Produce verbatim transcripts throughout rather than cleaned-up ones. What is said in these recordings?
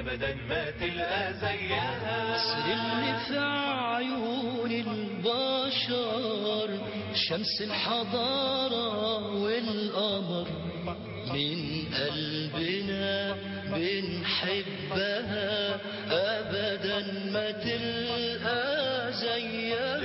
أبدا ما تلقى زيها. مصر اللي في عيون البشر شمس الحضارة والقمر، من قلبنا بنحبها أبدا ما تلقى زيها.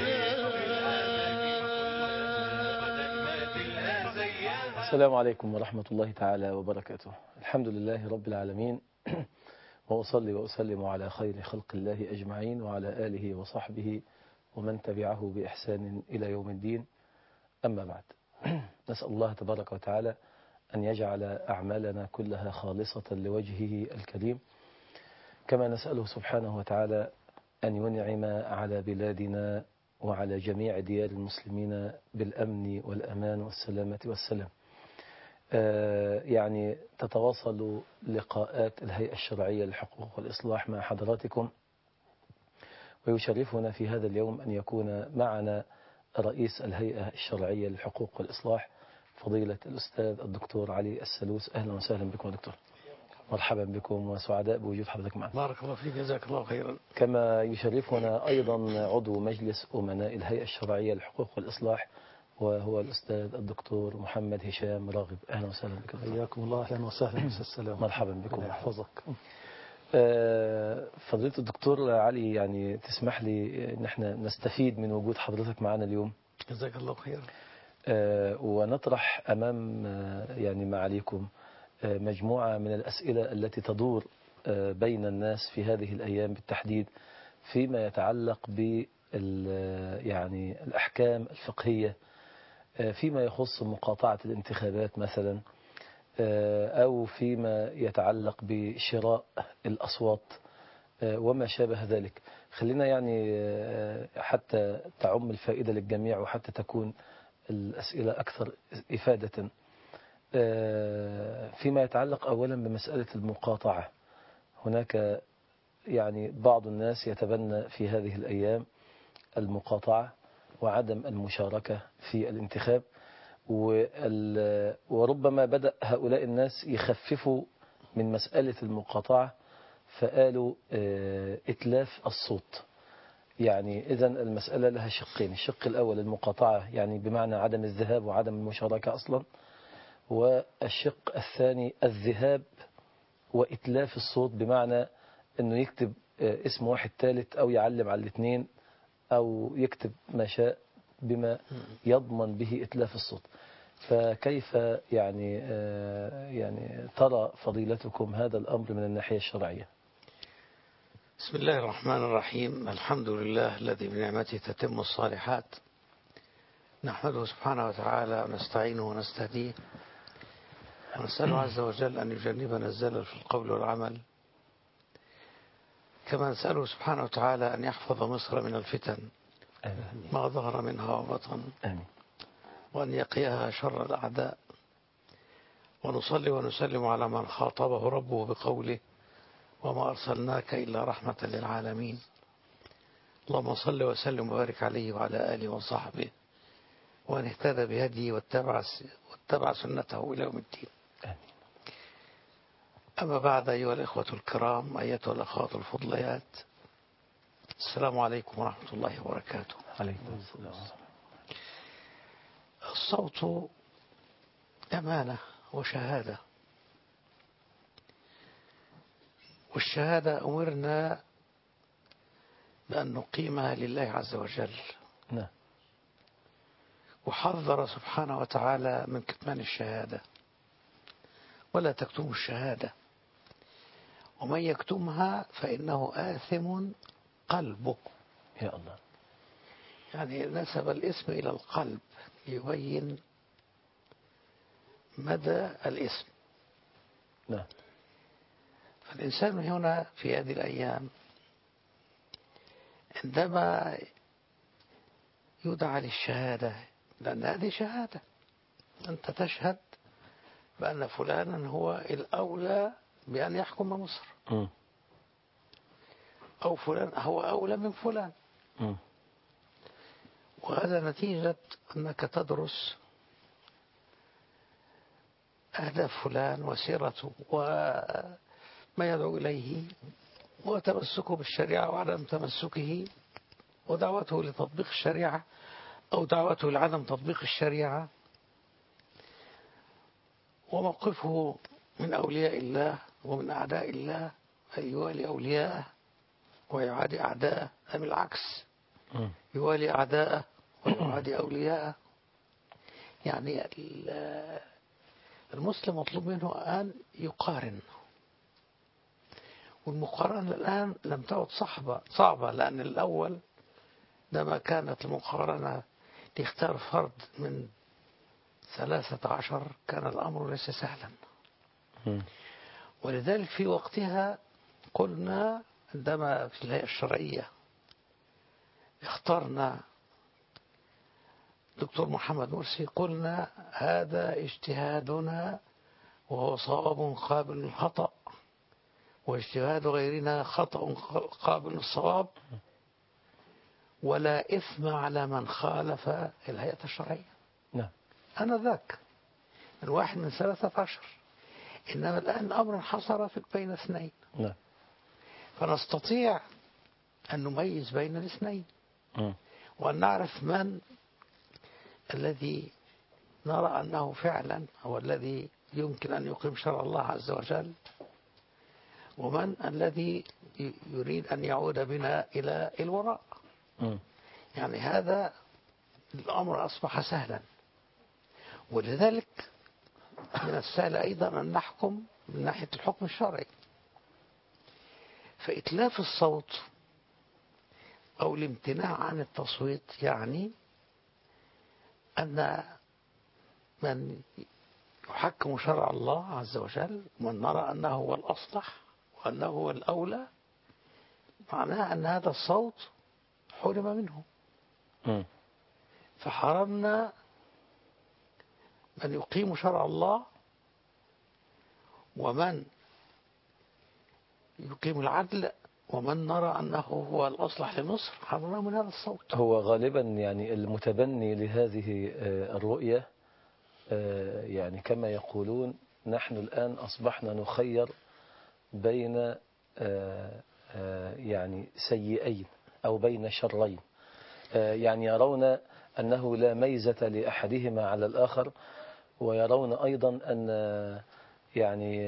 السلام عليكم ورحمة الله تعالى وبركاته. الحمد لله رب العالمين، وأصلي وأسلم على خير خلق الله أجمعين وعلى آله وصحبه ومن تبعه بإحسان إلى يوم الدين. أما بعد، نسأل الله تبارك وتعالى أن يجعل أعمالنا كلها خالصة لوجهه الكريم، كما نسأله سبحانه وتعالى أن ينعم على بلادنا وعلى جميع ديار المسلمين بالأمن والأمان والسلامة والسلام. يعني تتواصل لقاءات الهيئة الشرعية للحقوق والإصلاح مع حضراتكم، ويشرفنا في هذا اليوم أن يكون معنا رئيس الهيئة الشرعية للحقوق والإصلاح فضيلة الأستاذ الدكتور علي السلوس. أهلا وسهلا بكم يا دكتور، مرحبا بكم وسعداء بوجود حضرتك معنا. بارك الله فيك، جزاك الله خيرا. كما يشرفنا أيضا عضو مجلس أمناء الهيئة الشرعية للحقوق والإصلاح وهو الأستاذ الدكتور محمد هشام راغب. أهلا وسهلا بكم. حياكم الله، أهلا وسهلا. السلام، مرحبا بكم. يحفظك. فضيلة الدكتور علي، يعني تسمح لي ان احنا نستفيد من وجود حضرتك معنا اليوم. جزاك الله خيرا. ونطرح أمام يعني معاليكم مجموعة من الأسئلة التي تدور بين الناس في هذه الأيام بالتحديد فيما يتعلق ب يعني الأحكام الفقهية فيما يخص مقاطعة الانتخابات مثلا، أو فيما يتعلق بشراء الأصوات وما شابه ذلك. خلينا يعني حتى تعم الفائدة للجميع وحتى تكون الأسئلة أكثر إفادة. فيما يتعلق أولا بمسألة المقاطعة، هناك يعني بعض الناس يتبنى في هذه الأيام المقاطعة وعدم المشاركة في الانتخاب، وربما بدأ هؤلاء الناس يخففوا من مسألة المقاطعة فقالوا إتلاف الصوت. يعني إذن المسألة لها شقين: الشق الأول المقاطعة يعني بمعنى عدم الذهاب وعدم المشاركة أصلا، والشق الثاني الذهاب وإتلاف الصوت بمعنى أنه يكتب اسم واحد ثالث أو يعلم على الاثنين أو يكتب ما شاء بما يضمن به إتلاف الصوت. فكيف يعني يعني ترى فضيلتكم هذا الأمر من الناحية الشرعية؟ بسم الله الرحمن الرحيم. الحمد لله الذي بنعمته تتم الصالحات، نحمده سبحانه وتعالى ونستعينه ونستهديه ونسأله عز وجل أن يجنبنا الزلل في القول والعمل، كما نسأله سبحانه وتعالى أن يحفظ مصر من الفتن ما ظهر منها وبطن، وأن يقيها شر الأعداء. ونصلي ونسلم على من خاطبه ربه بقوله وما أرسلناك إلا رحمة للعالمين. اللهم صل وسلم وبارك عليه وعلى آله وصحبه وأن اهتدى بهديه واتبع, واتبع سنته إلى يوم الدين. أما بعد، أيها الإخوة الكرام، أيتها الأخوات الفضليات، السلام عليكم ورحمة الله وبركاته. عليكم السلام. الصوت أمانة وشهادة، والشهادة أمرنا بأن نقيمها لله عز وجل. نعم. وحذر سبحانه وتعالى من كتمان الشهادة، ولا تكتموا الشهادة، ومن يكتمها فإنه آثم قلبه. يا الله. يعني نسب الاسم إلى القلب ليبين مدى الاسم. نعم. فالإنسان هنا في هذه الأيام عندما يدعى للشهادة، لأن هذه شهادة، أنت تشهد بأن فلانا هو الأولى بأن يحكم مصر، م. أو فلان هو أولى من فلان. م. وهذا نتيجة أنك تدرس أهداف فلان وسيرته ما يدعو إليه وتمسكه بالشريعة وعدم تمسكه، ودعوته لتطبيق الشريعة أو دعوته لعدم تطبيق الشريعة، وموقفه من أولياء الله ومن أعداء الله، أن يوالي أولياءه ويعادي أعداءه، أم العكس يوالي أعداءه ويعادي أولياءه. يعني المسلم مطلوب منه أن يقارن، والمقارنة الآن لم تعد صعبة صعبة لأن الأول لما كانت المقارنة تختار فرد من ثلاثة عشر كان الأمر ليس سهلا. ولذلك في وقتها قلنا عندما في الهيئة الشرعية اخترنا دكتور محمد مرسي قلنا هذا اجتهادنا وهو صواب قابل للخطأ، واجتهاد غيرنا خطأ قابل للصواب، ولا إثم على من خالف الهيئة الشرعية. نعم. أنا ذاك الواحد من ثلاثة عشر، إنما الآن الأمر انحصر في بين اثنين. نعم. فنستطيع أن نميز بين الاثنين م. وأن نعرف من الذي نرى أنه فعلا هو الذي يمكن أن يقيم شرع الله عز وجل، ومن الذي يريد أن يعود بنا إلى الوراء. م. يعني هذا الأمر أصبح سهلا، ولذلك من السهل أيضا أن نحكم من ناحية الحكم الشرعي. فإتلاف الصوت أو الامتناع عن التصويت يعني أن من يحكم شرع الله عز وجل من نرى أنه هو الأصلح وأنه هو الأولى، معناه أن هذا الصوت حرم منه. م. فحرمنا من يقيم شرع الله ومن يقيم العدل ومن نرى أنه هو الأصلح لمصر، حرمنا من هذا الصوت. هو غالبا يعني المتبني لهذه الرؤية يعني كما يقولون نحن الآن أصبحنا نخير بين يعني سيئين أو بين شرين، يعني يرون أنه لا ميزة لأحدهما على الآخر، ويرون أيضا أن يعني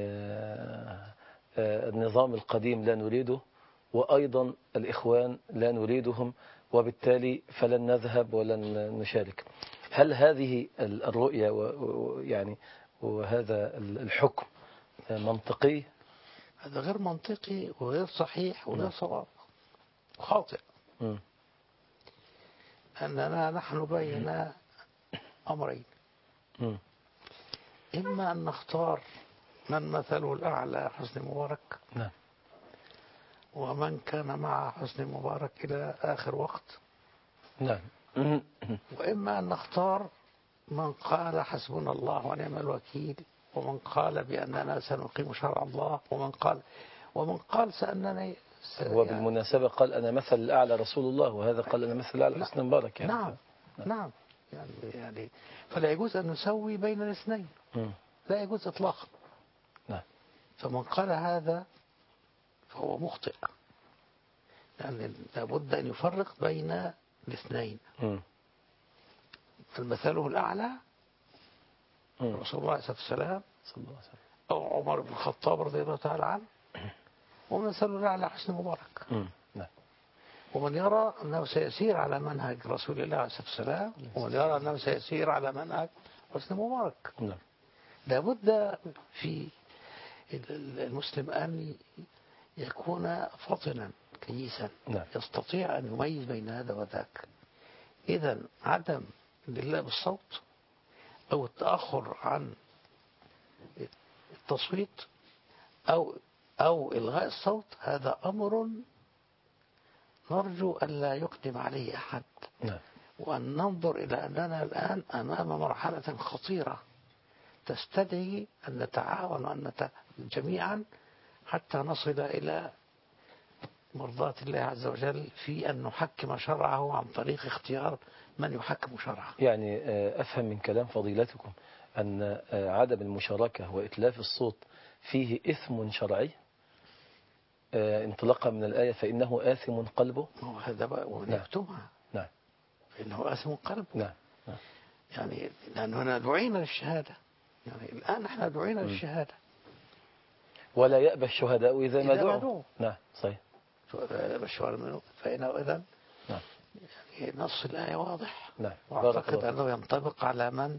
النظام القديم لا نريده، وأيضا الإخوان لا نريدهم، وبالتالي فلن نذهب ولن نشارك. هل هذه الرؤية يعني وهذا الحكم منطقي؟ هذا غير منطقي وغير صحيح وغير صواب، خاطئ. م. أننا نحن بين أمرين، م. إما أن نختار من مثله الأعلى حسني مبارك، نعم، ومن كان مع حسني مبارك إلى آخر وقت، نعم، وإما أن نختار من قال حسبنا الله ونعم الوكيل، ومن قال بأننا سنقيم شرع الله، ومن قال ومن قال سأننا س... هو بالمناسبة قال أنا مثل الأعلى رسول الله، وهذا قال أنا مثل الأعلى حسني مبارك يعني. نعم نعم, نعم. يعني, يعني فلا يجوز أن نسوي بين الاثنين، م. لا يجوز إطلاقا. نعم. فمن قال هذا فهو مخطئ، لأن يعني لابد أن يفرق بين الاثنين. م. فمثله الأعلى م. رسول الله صلى الله عليه وسلم صلى الله عليه وسلم، أو عمر بن الخطاب رضي الله تعالى عنه، ومثله الأعلى حسني مبارك. م. نعم. ومن يرى أنه سيسير على منهج رسول الله عليه الصلاة والسلام، ومن يرى أنه سيسير على منهج حسني مبارك. نعم. لابد في المسلم أن يكون فطنا كيسا، نعم. يستطيع أن يميز بين هذا وذاك. إذا عدم الإدلاء بالصوت أو التأخر عن التصويت أو أو إلغاء الصوت هذا أمر نرجو أن لا يقدم عليه أحد. نعم. وأن ننظر إلى أننا الآن أمام مرحلة خطيرة تستدعي أن نتعاون وأن نت... جميعا حتى نصل إلى مرضاة الله عز وجل في أن نحكم شرعه عن طريق اختيار من يحكم شرعه. يعني أفهم من كلام فضيلتكم أن عدم المشاركة وإتلاف الصوت فيه إثم شرعي؟ آه، انطلاقا من الآية فإنه آثم قلبه. هذا بقى ونكتمها. نعم. فإنه آثم قلبه. نعم. نعم. يعني لأننا دعينا للشهادة، يعني الآن احنا دعينا م. للشهادة. ولا يأبى الشهداء إذا ما إذا ما دعوا. دعوا. نعم صحيح. الشهداء منه فإنه إذن. نعم. يعني نص الآية واضح. نعم. وأعتقد أنه ينطبق على من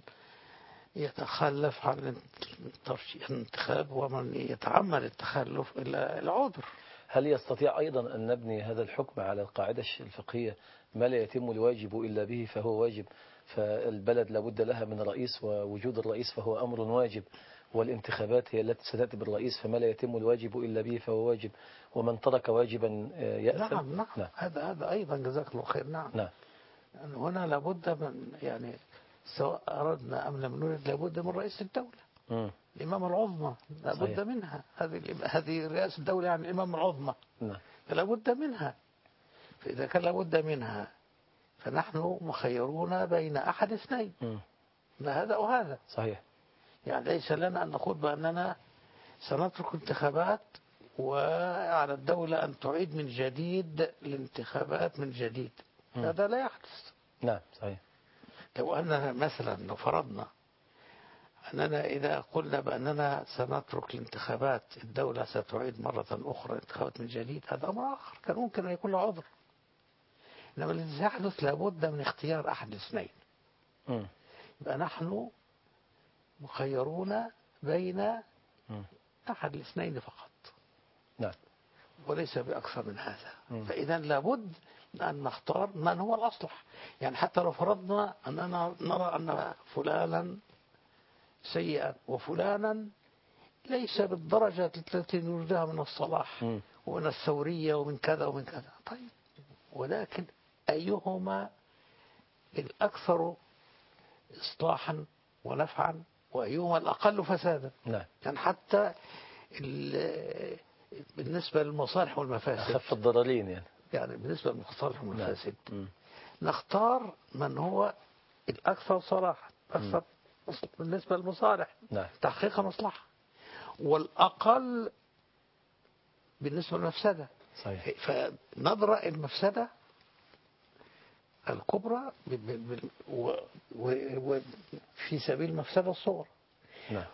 يتخلف عن الانتخاب ومن يتعمد التخلف إلى العذر. هل يستطيع أيضا أن نبني هذا الحكم على القاعدة الفقهية ما لا يتم الواجب إلا به فهو واجب، فالبلد لابد لها من رئيس ووجود الرئيس فهو أمر واجب، والانتخابات هي التي ستأتي بالرئيس فما لا يتم الواجب إلا به فهو واجب، ومن ترك واجبا يأثم. نعم نعم, نعم. هذا هذا أيضا جزاك الله خير. نعم, نعم. يعني هنا لابد من، يعني سواء أردنا أم لم نرد لابد من رئيس الدولة. م. الإمامة العظمى لابد صحيح. منها. هذه هذه رئاسة الدولة يعني الإمامة العظمى. نعم. لابد منها. فإذا كان لابد منها فنحن مخيرون بين أحد اثنين، هذا وهذا. صحيح. يعني ليس لنا أن نقول بأننا سنترك انتخابات وعلى الدولة أن تعيد من جديد الانتخابات من جديد. م. هذا لا يحدث. نعم صحيح. لو أننا مثلا لو فرضنا أننا إذا قلنا بأننا سنترك الانتخابات الدولة ستعيد مرة أخرى انتخابات من جديد، هذا أمر آخر كان ممكن أن يكون له عذر. إنما الذي يحدث لابد من اختيار أحد الاثنين. يبقى نحن مخيرون بين م. أحد الاثنين فقط. نعم. وليس بأكثر من هذا. م. فإذا لابد أن نختار من هو الأصلح. يعني حتى لو فرضنا أننا نرى أن فلانا سيئا وفلانا ليس بالدرجة التي نريدها من الصلاح م. ومن الثورية ومن كذا ومن كذا، طيب ولكن أيهما الأكثر إصلاحا ونفعا وأيهما الأقل فسادا. نعم. يعني حتى بالنسبة للمصالح والمفاسد أخف الضررين يعني. يعني بالنسبة للمصالح والمفاسد نعم. نختار من هو الأكثر صلاحا، أكثر بالنسبة للمصالح نعم. تحقيق مصلحة، والأقل بالنسبة للمفسدة. صحيح. فنضرأ المفسدة الكبرى وفي سبيل المفسدة الصغرى. نعم.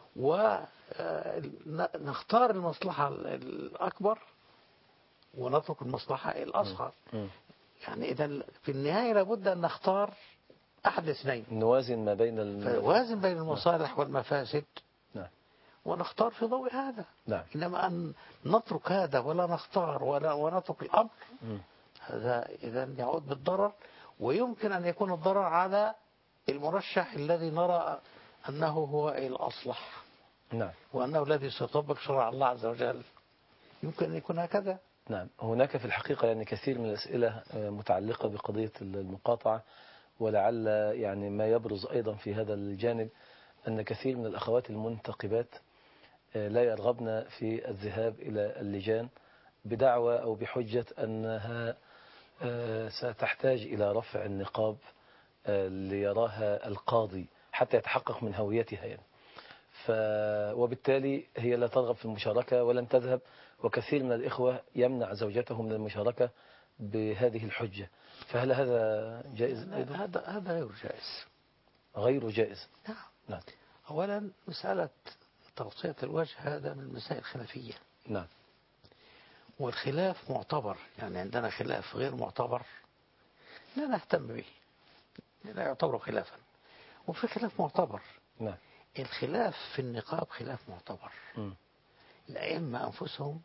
ونختار المصلحة الأكبر ونترك المصلحة الأصغر. م. يعني إذا في النهاية لابد أن نختار أحد الاثنين، نوازن ما بين الم... نوازن بين المصالح نعم. والمفاسد. نعم. ونختار في ضوء هذا. نعم. إنما أن نترك هذا ولا نختار ولا ونترك الأمر م. هذا إذا يعود بالضرر، ويمكن أن يكون الضرر على المرشح الذي نرى أنه هو الأصلح. نعم. وأنه الذي سيطبق شرع الله عز وجل، يمكن أن يكون هكذا. نعم. هناك في الحقيقة يعني كثير من الأسئلة متعلقة بقضية المقاطعة، ولعل يعني ما يبرز أيضا في هذا الجانب أن كثير من الأخوات المنتقبات لا يرغبن في الذهاب إلى اللجان بدعوى أو بحجة أنها ستحتاج إلى رفع النقاب ليراها القاضي حتى يتحقق من هويتها يعني. ف... وبالتالي هي لا ترغب في المشاركة ولن تذهب، وكثير من الإخوة يمنع زوجته من المشاركة بهذه الحجة. فهل هذا جائز؟ هذا هذا غير جائز. غير جائز. نعم. نعم. أولا مسألة تغطية الوجه هذا من المسائل الخلافية. نعم. والخلاف معتبر، يعني عندنا خلاف غير معتبر لا نهتم به، لا يعتبر خلافا، وفي خلاف معتبر. نعم. الخلاف في النقاب خلاف معتبر. م. الأئمة أنفسهم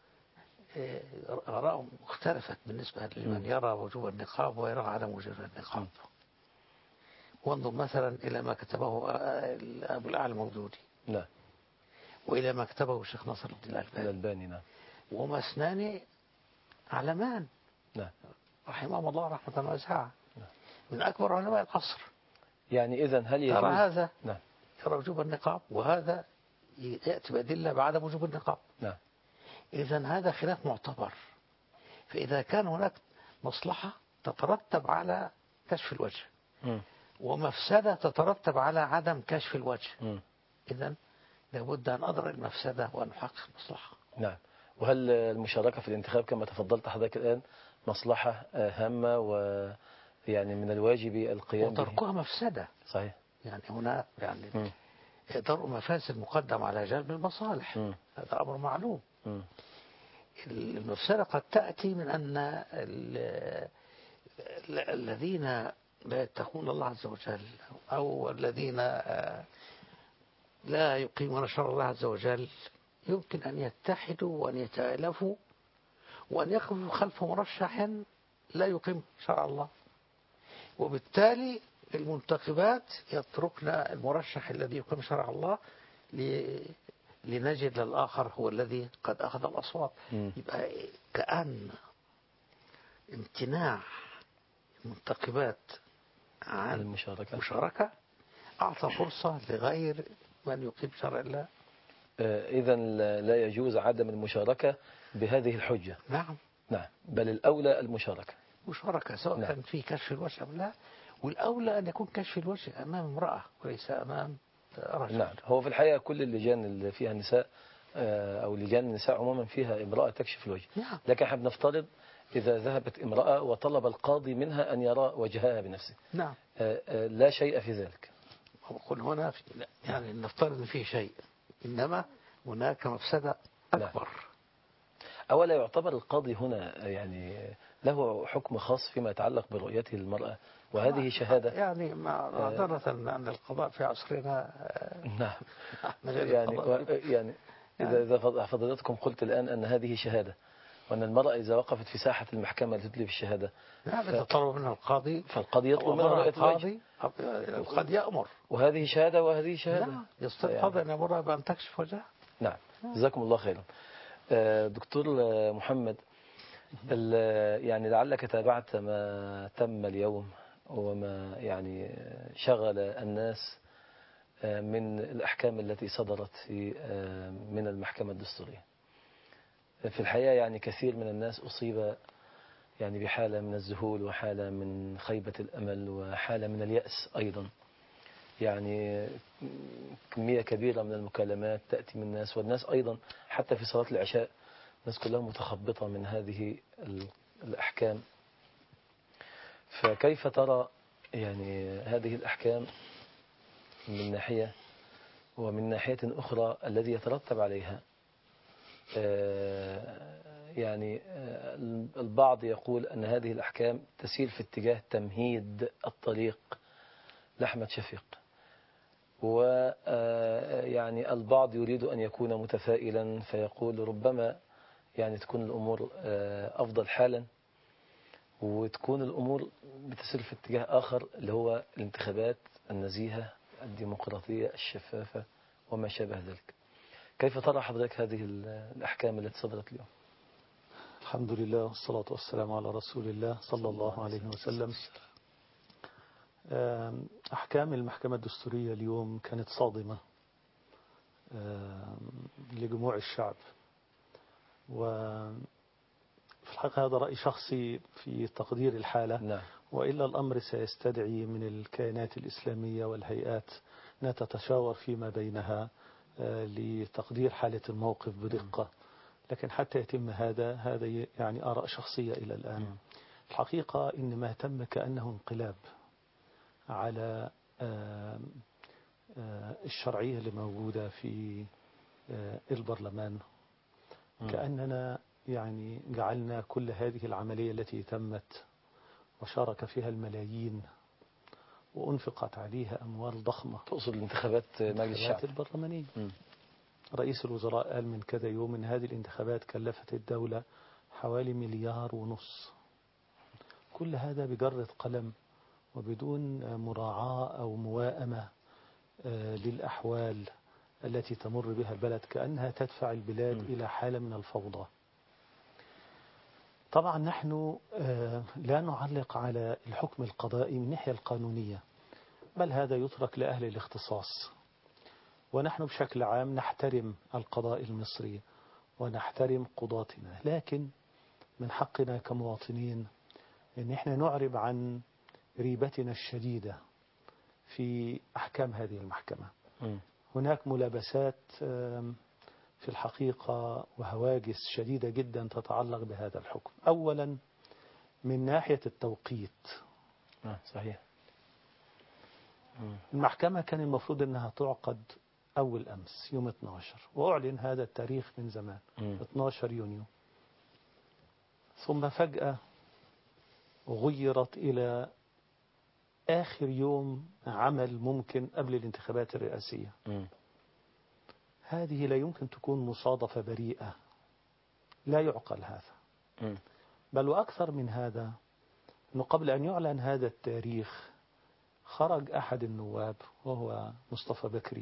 آرائهم اختلفت بالنسبة لمن يرى وجوب النقاب ويرى عدم وجوب النقاب. م. وانظر مثلا إلى ما كتبه أبو الأعلى الموجودي. نعم. وإلى ما كتبه الشيخ ناصر الدين الألباني. الألباني. نعم. وهما اثنان علمان. نعم. رحمهم الله رحمة واسعة. نعم. من أكبر علماء العصر. يعني إذا هل يجوز ترى هذا نعم. يرى وجوب النقاب وهذا يأتي بأدلة بعدم وجوب النقاب. نعم. إذا هذا خلاف معتبر. فإذا كان هناك مصلحة تترتب على كشف الوجه م. ومفسدة تترتب على عدم كشف الوجه، إذا لابد أن أدرك المفسدة وأن أحقق المصلحة. نعم. وهل المشاركة في الانتخاب كما تفضلت حضرتك الآن مصلحة هامة ويعني من الواجب القيام به؟ وتركها مفسدة. صحيح. يعني هنا يعني م. درء مفاسد مقدم على جلب المصالح. م. هذا أمر معلوم. م. المفسدة قد تأتي من أن ال- الذين لا يتقون الله عز وجل أو الذين لا يقيمون شرع الله عز وجل يمكن أن يتحدوا وأن يتآلفوا وأن يقفوا خلف مرشح لا يقيم شرع الله، وبالتالي المنتخبات يتركن المرشح الذي يقيم شرع الله لنجد للآخر هو الذي قد أخذ الأصوات. م. يبقى كأن امتناع المنتخبات عن المشاركة المشاركة أعطى فرصة لغير من يقيم شرع الله. إذا لا يجوز عدم المشاركة بهذه الحجة. نعم نعم، بل الأولى المشاركة. مشاركة سواء نعم. كان في كشف الوجه أم لا، والأولى أن يكون كشف الوجه أمام امرأة وليس أمام رجل. نعم، هو في الحقيقة كل اللجان اللي فيها نساء أو لجان النساء عموما فيها امرأة تكشف الوجه. نعم. لكن احنا بنفترض إذا ذهبت امرأة وطلب القاضي منها أن يرى وجهها بنفسه. نعم. لا شيء في ذلك. أقول هنا في يعني نفترض أن فيه شيء، إنما هناك مفسدة أكبر. نعم. أولا يعتبر القاضي هنا يعني له حكم خاص فيما يتعلق برؤيته للمرأة، وهذه شهادة يعني معذرة أن القضاء في عصرنا. نعم. يعني و يعني إذا إذا فضلتكم قلت الآن أن هذه شهادة، وأن المرأة إذا وقفت في ساحة المحكمة لتدلي بالشهادة نعم إذا طلب منها القاضي فالقاضي يطلب منها رؤية الوجه، قد يأمر، وهذه شهادة وهذه شهادة. نعم يستطيع القاضي أن يأمرها بأن تكشف وجهها. نعم. جزاكم الله خيرا. دكتور محمد، يعني لعلك تابعت ما تم اليوم وما يعني شغل الناس من الأحكام التي صدرت في من المحكمة الدستورية. في الحقيقة يعني كثير من الناس أصيب يعني بحالة من الذهول وحالة من خيبة الأمل وحالة من اليأس أيضا. يعني كمية كبيرة من المكالمات تأتي من الناس، والناس أيضا حتى في صلاة العشاء الناس كلها متخبطة من هذه الأحكام. فكيف ترى يعني هذه الأحكام من ناحية، ومن ناحية أخرى الذي يترتب عليها؟ يعني البعض يقول أن هذه الأحكام تسير في اتجاه تمهيد الطريق لأحمد شفيق، ويعني البعض يريد أن يكون متفائلا فيقول ربما يعني تكون الأمور أفضل حالا، وتكون الأمور بتسير في اتجاه آخر اللي هو الانتخابات النزيهة الديمقراطية الشفافة وما شابه ذلك. كيف ترى حضرتك هذه الأحكام التي صدرت اليوم؟ الحمد لله والصلاة والسلام على رسول الله صلى الله عليه وسلم. أحكام المحكمة الدستورية اليوم كانت صادمة لجموع الشعب، وفي الحقيقة هذا رأي شخصي في تقدير الحالة. نعم. وإلا الأمر سيستدعي من الكيانات الإسلامية والهيئات أن تتشاور فيما بينها لتقدير حالة الموقف بدقة، لكن حتى يتم هذا هذا يعني آراء شخصية إلى الآن. الحقيقة إن ما تم كأنه انقلاب على الشرعية اللي موجودة في البرلمان. كأننا يعني جعلنا كل هذه العملية التي تمت وشارك فيها الملايين وأنفقت عليها أموال ضخمة. تقصد الانتخابات مجلس الشعب البرلمانية. رئيس الوزراء قال من كذا يوم أن هذه الانتخابات كلفت الدولة حوالي مليار ونص. كل هذا بجرة قلم وبدون مراعاة أو موائمة للأحوال التي تمر بها البلد، كأنها تدفع البلاد م. إلى حالة من الفوضى. طبعا نحن لا نعلق على الحكم القضائي من الناحية القانونية، بل هذا يترك لأهل الاختصاص، ونحن بشكل عام نحترم القضاء المصري ونحترم قضاتنا، لكن من حقنا كمواطنين أن احنا نعرب عن ريبتنا الشديدة في أحكام هذه المحكمة. م. هناك ملابسات في الحقيقة وهواجس شديدة جدا تتعلق بهذا الحكم. أولا من ناحية التوقيت. آه صحيح. المحكمة كان المفروض أنها تعقد أول أمس يوم اثناشر، وأعلن هذا التاريخ من زمان م. اثناشر يونيو، ثم فجأة غيرت إلى آخر يوم عمل ممكن قبل الانتخابات الرئاسية. م. هذه لا يمكن تكون مصادفة بريئة، لا يعقل هذا. م. بل وأكثر من هذا، أنه قبل أن يعلن هذا التاريخ خرج أحد النواب وهو مصطفى بكري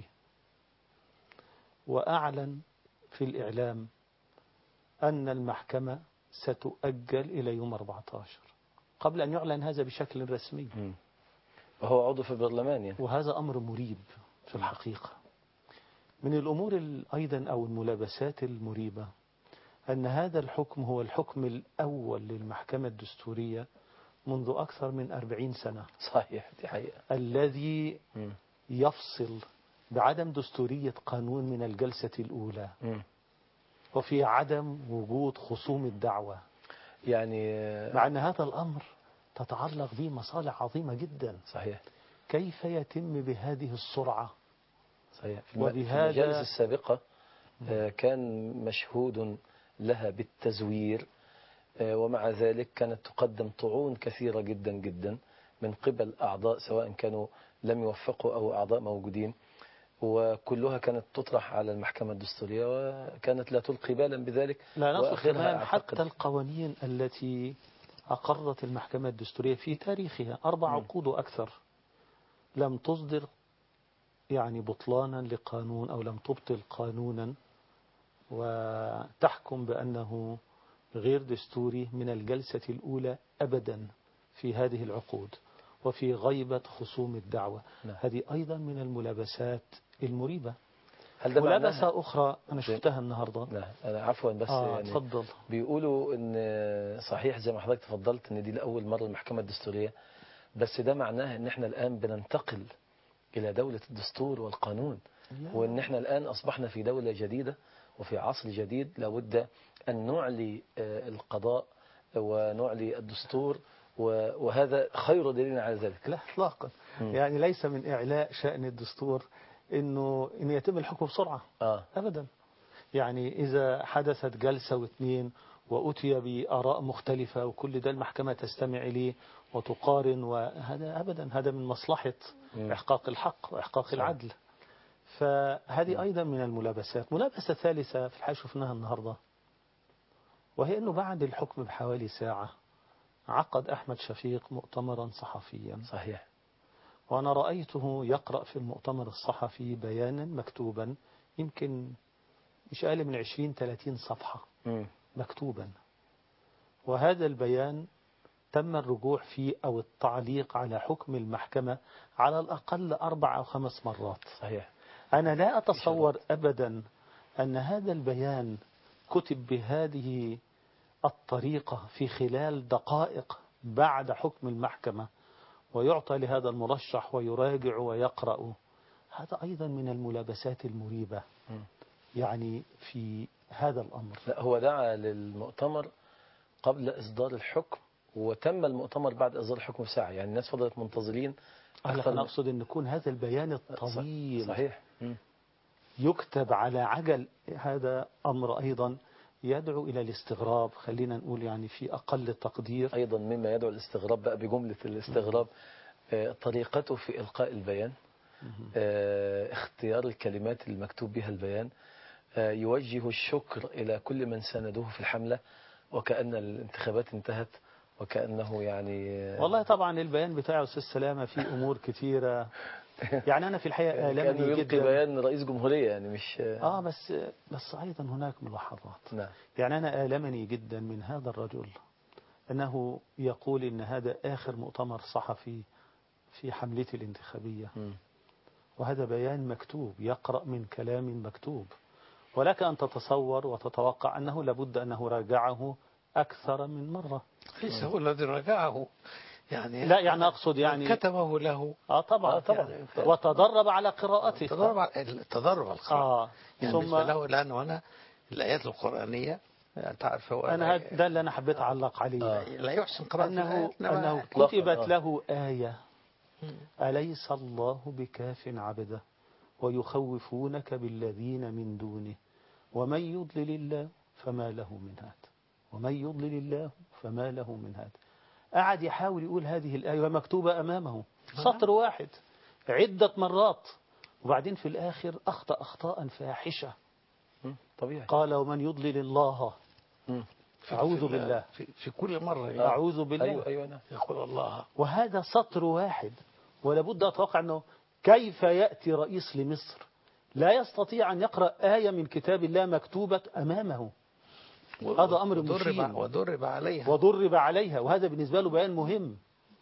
وأعلن في الإعلام أن المحكمة ستؤجل إلى يوم أربعة عشر قبل أن يعلن هذا بشكل رسمي. م. وهو عضو في البرلمان يعني. وهذا أمر مريب في الحقيقة. من الأمور أيضا أو الملابسات المريبة أن هذا الحكم هو الحكم الأول للمحكمة الدستورية منذ أكثر من أربعين سنة. صحيح، دي حقيقة. الذي م. يفصل بعدم دستورية قانون من الجلسة الأولى، م. وفي عدم وجود خصوم الدعوة، يعني مع أن هذا الأمر تتعلق به مصالح عظيمة جدا. صحيح. كيف يتم بهذه السرعة؟ صحيح. في وبهذا المجالس السابقة كان مشهود لها بالتزوير، ومع ذلك كانت تقدم طعون كثيرة جدا جدا من قبل أعضاء سواء كانوا لم يوفقوا أو أعضاء موجودين، وكلها كانت تطرح على المحكمة الدستورية وكانت لا تلقي بالا بذلك. لا نصف كمان أعتقد حتى القوانين التي أقرت المحكمة الدستورية في تاريخها أربع عقود وأكثر لم تصدر يعني بطلانا لقانون أو لم تبطل قانونا وتحكم بأنه غير دستوري من الجلسة الأولى أبدا في هذه العقود، وفي غيبة خصوم الدعوة. نعم. هذه أيضا من الملابسات المريبة. هل ده ملابسة معناها أخرى أنا شفتها النهاردة. لا أنا عفوا بس آه يعني تفضل. بيقولوا إن صحيح زي ما حضرتك تفضلت إن دي لأول مرة المحكمة الدستورية، بس ده معناه إن إحنا الآن بننتقل إلى دولة الدستور والقانون، وإن إحنا الآن أصبحنا في دولة جديدة وفي عصر جديد لابد أن نعلي القضاء ونعلي الدستور، وهذا خير دليل على ذلك. لا إطلاقا. يعني ليس من إعلاء شأن الدستور إنه إن يتم الحكم بسرعة. آه. أبدا. يعني إذا حدثت جلسة واثنين وأتي بآراء مختلفة وكل ده المحكمة تستمع إليه وتقارن، وهذا أبدا هذا من مصلحة م. إحقاق الحق وإحقاق صح. العدل. فهذه م. أيضا من الملابسات. ملابسة ثالثة في الحقيقة شفناها النهاردة، وهي أنه بعد الحكم بحوالي ساعة عقد أحمد شفيق مؤتمرا صحفيا. صحيح. وأنا رأيته يقرأ في المؤتمر الصحفي بيانا مكتوبا يمكن مش أقل من عشرين ثلاثين صفحة م. مكتوبا، وهذا البيان تم الرجوع فيه أو التعليق على حكم المحكمة على الأقل أربع أو خمس مرات. صحيح. أنا لا أتصور أبدا أن هذا البيان كتب بهذه الطريقة في خلال دقائق بعد حكم المحكمة ويعطى لهذا المرشح ويراجع ويقرأ. هذا أيضا من الملابسات المريبة م. يعني في هذا الأمر. لا هو دعا للمؤتمر قبل إصدار الحكم، وتم المؤتمر بعد إصدار الحكم بساعة، يعني الناس فضلت منتظرين. أنا أقصد أن يكون هذا البيان الطويل صحيح م. يكتب على عجل، هذا أمر أيضا يدعو إلى الاستغراب، خلينا نقول يعني في أقل تقدير. أيضا مما يدعو الاستغراب بقى بجملة الاستغراب آه طريقته في إلقاء البيان، آه اختيار الكلمات المكتوب بها البيان، آه يوجه الشكر إلى كل من ساندوه في الحملة وكأن الانتخابات انتهت، وكأنه يعني آه والله طبعا البيان بتاعه أستاذ سلامة فيه أمور كثيرة. يعني أنا في الحقيقة آلمني جدا بيان رئيس جمهورية يعني مش آه بس بس أيضا هناك ملاحظات. نعم. يعني أنا آلمني جدا من هذا الرجل أنه يقول إن هذا آخر مؤتمر صحفي في حملتي الانتخابية م. وهذا بيان مكتوب يقرأ من كلام مكتوب، ولك أن تتصور وتتوقع أنه لابد أنه راجعه أكثر من مرة. ليس هو الذي راجعه، يعني لا يعني أقصد يعني كتبه له. آه طبعا, آه طبعا. يعني وتدرب على قراءته. تدرب على التدرب على القراءة. آه يعني ثم بالنسبة له لأنه أنا الآيات القرآنية أنت عارف هو أنا ده اللي أنا حبيت أعلق عليه آه. لا يحسن قراءة أنه, الآيات أنه إطلاقاً. كتبت آه. له آية أليس الله بكاف عبده ويخوفونك بالذين من دونه ومن يضلل الله فما له من هاد ومن يضلل الله فما له من هاد. قعد يحاول يقول هذه الآية ومكتوبة أمامه سطر واحد عدة مرات، وبعدين في الآخر أخطأ أخطاء فاحشة. مم. طبيعي. قال ومن يضلل الله مم. أعوذ بالله في, في كل مرة آه. أعوذ بالله. أيوة أيوة نعم. يقول الله. وهذا سطر واحد، ولابد أتوقع أنه كيف يأتي رئيس لمصر لا يستطيع أن يقرأ آية من كتاب الله مكتوبة أمامه. هذا أمر مشين ودرب عليها ودرب عليها، وهذا بالنسبة له بيان مهم.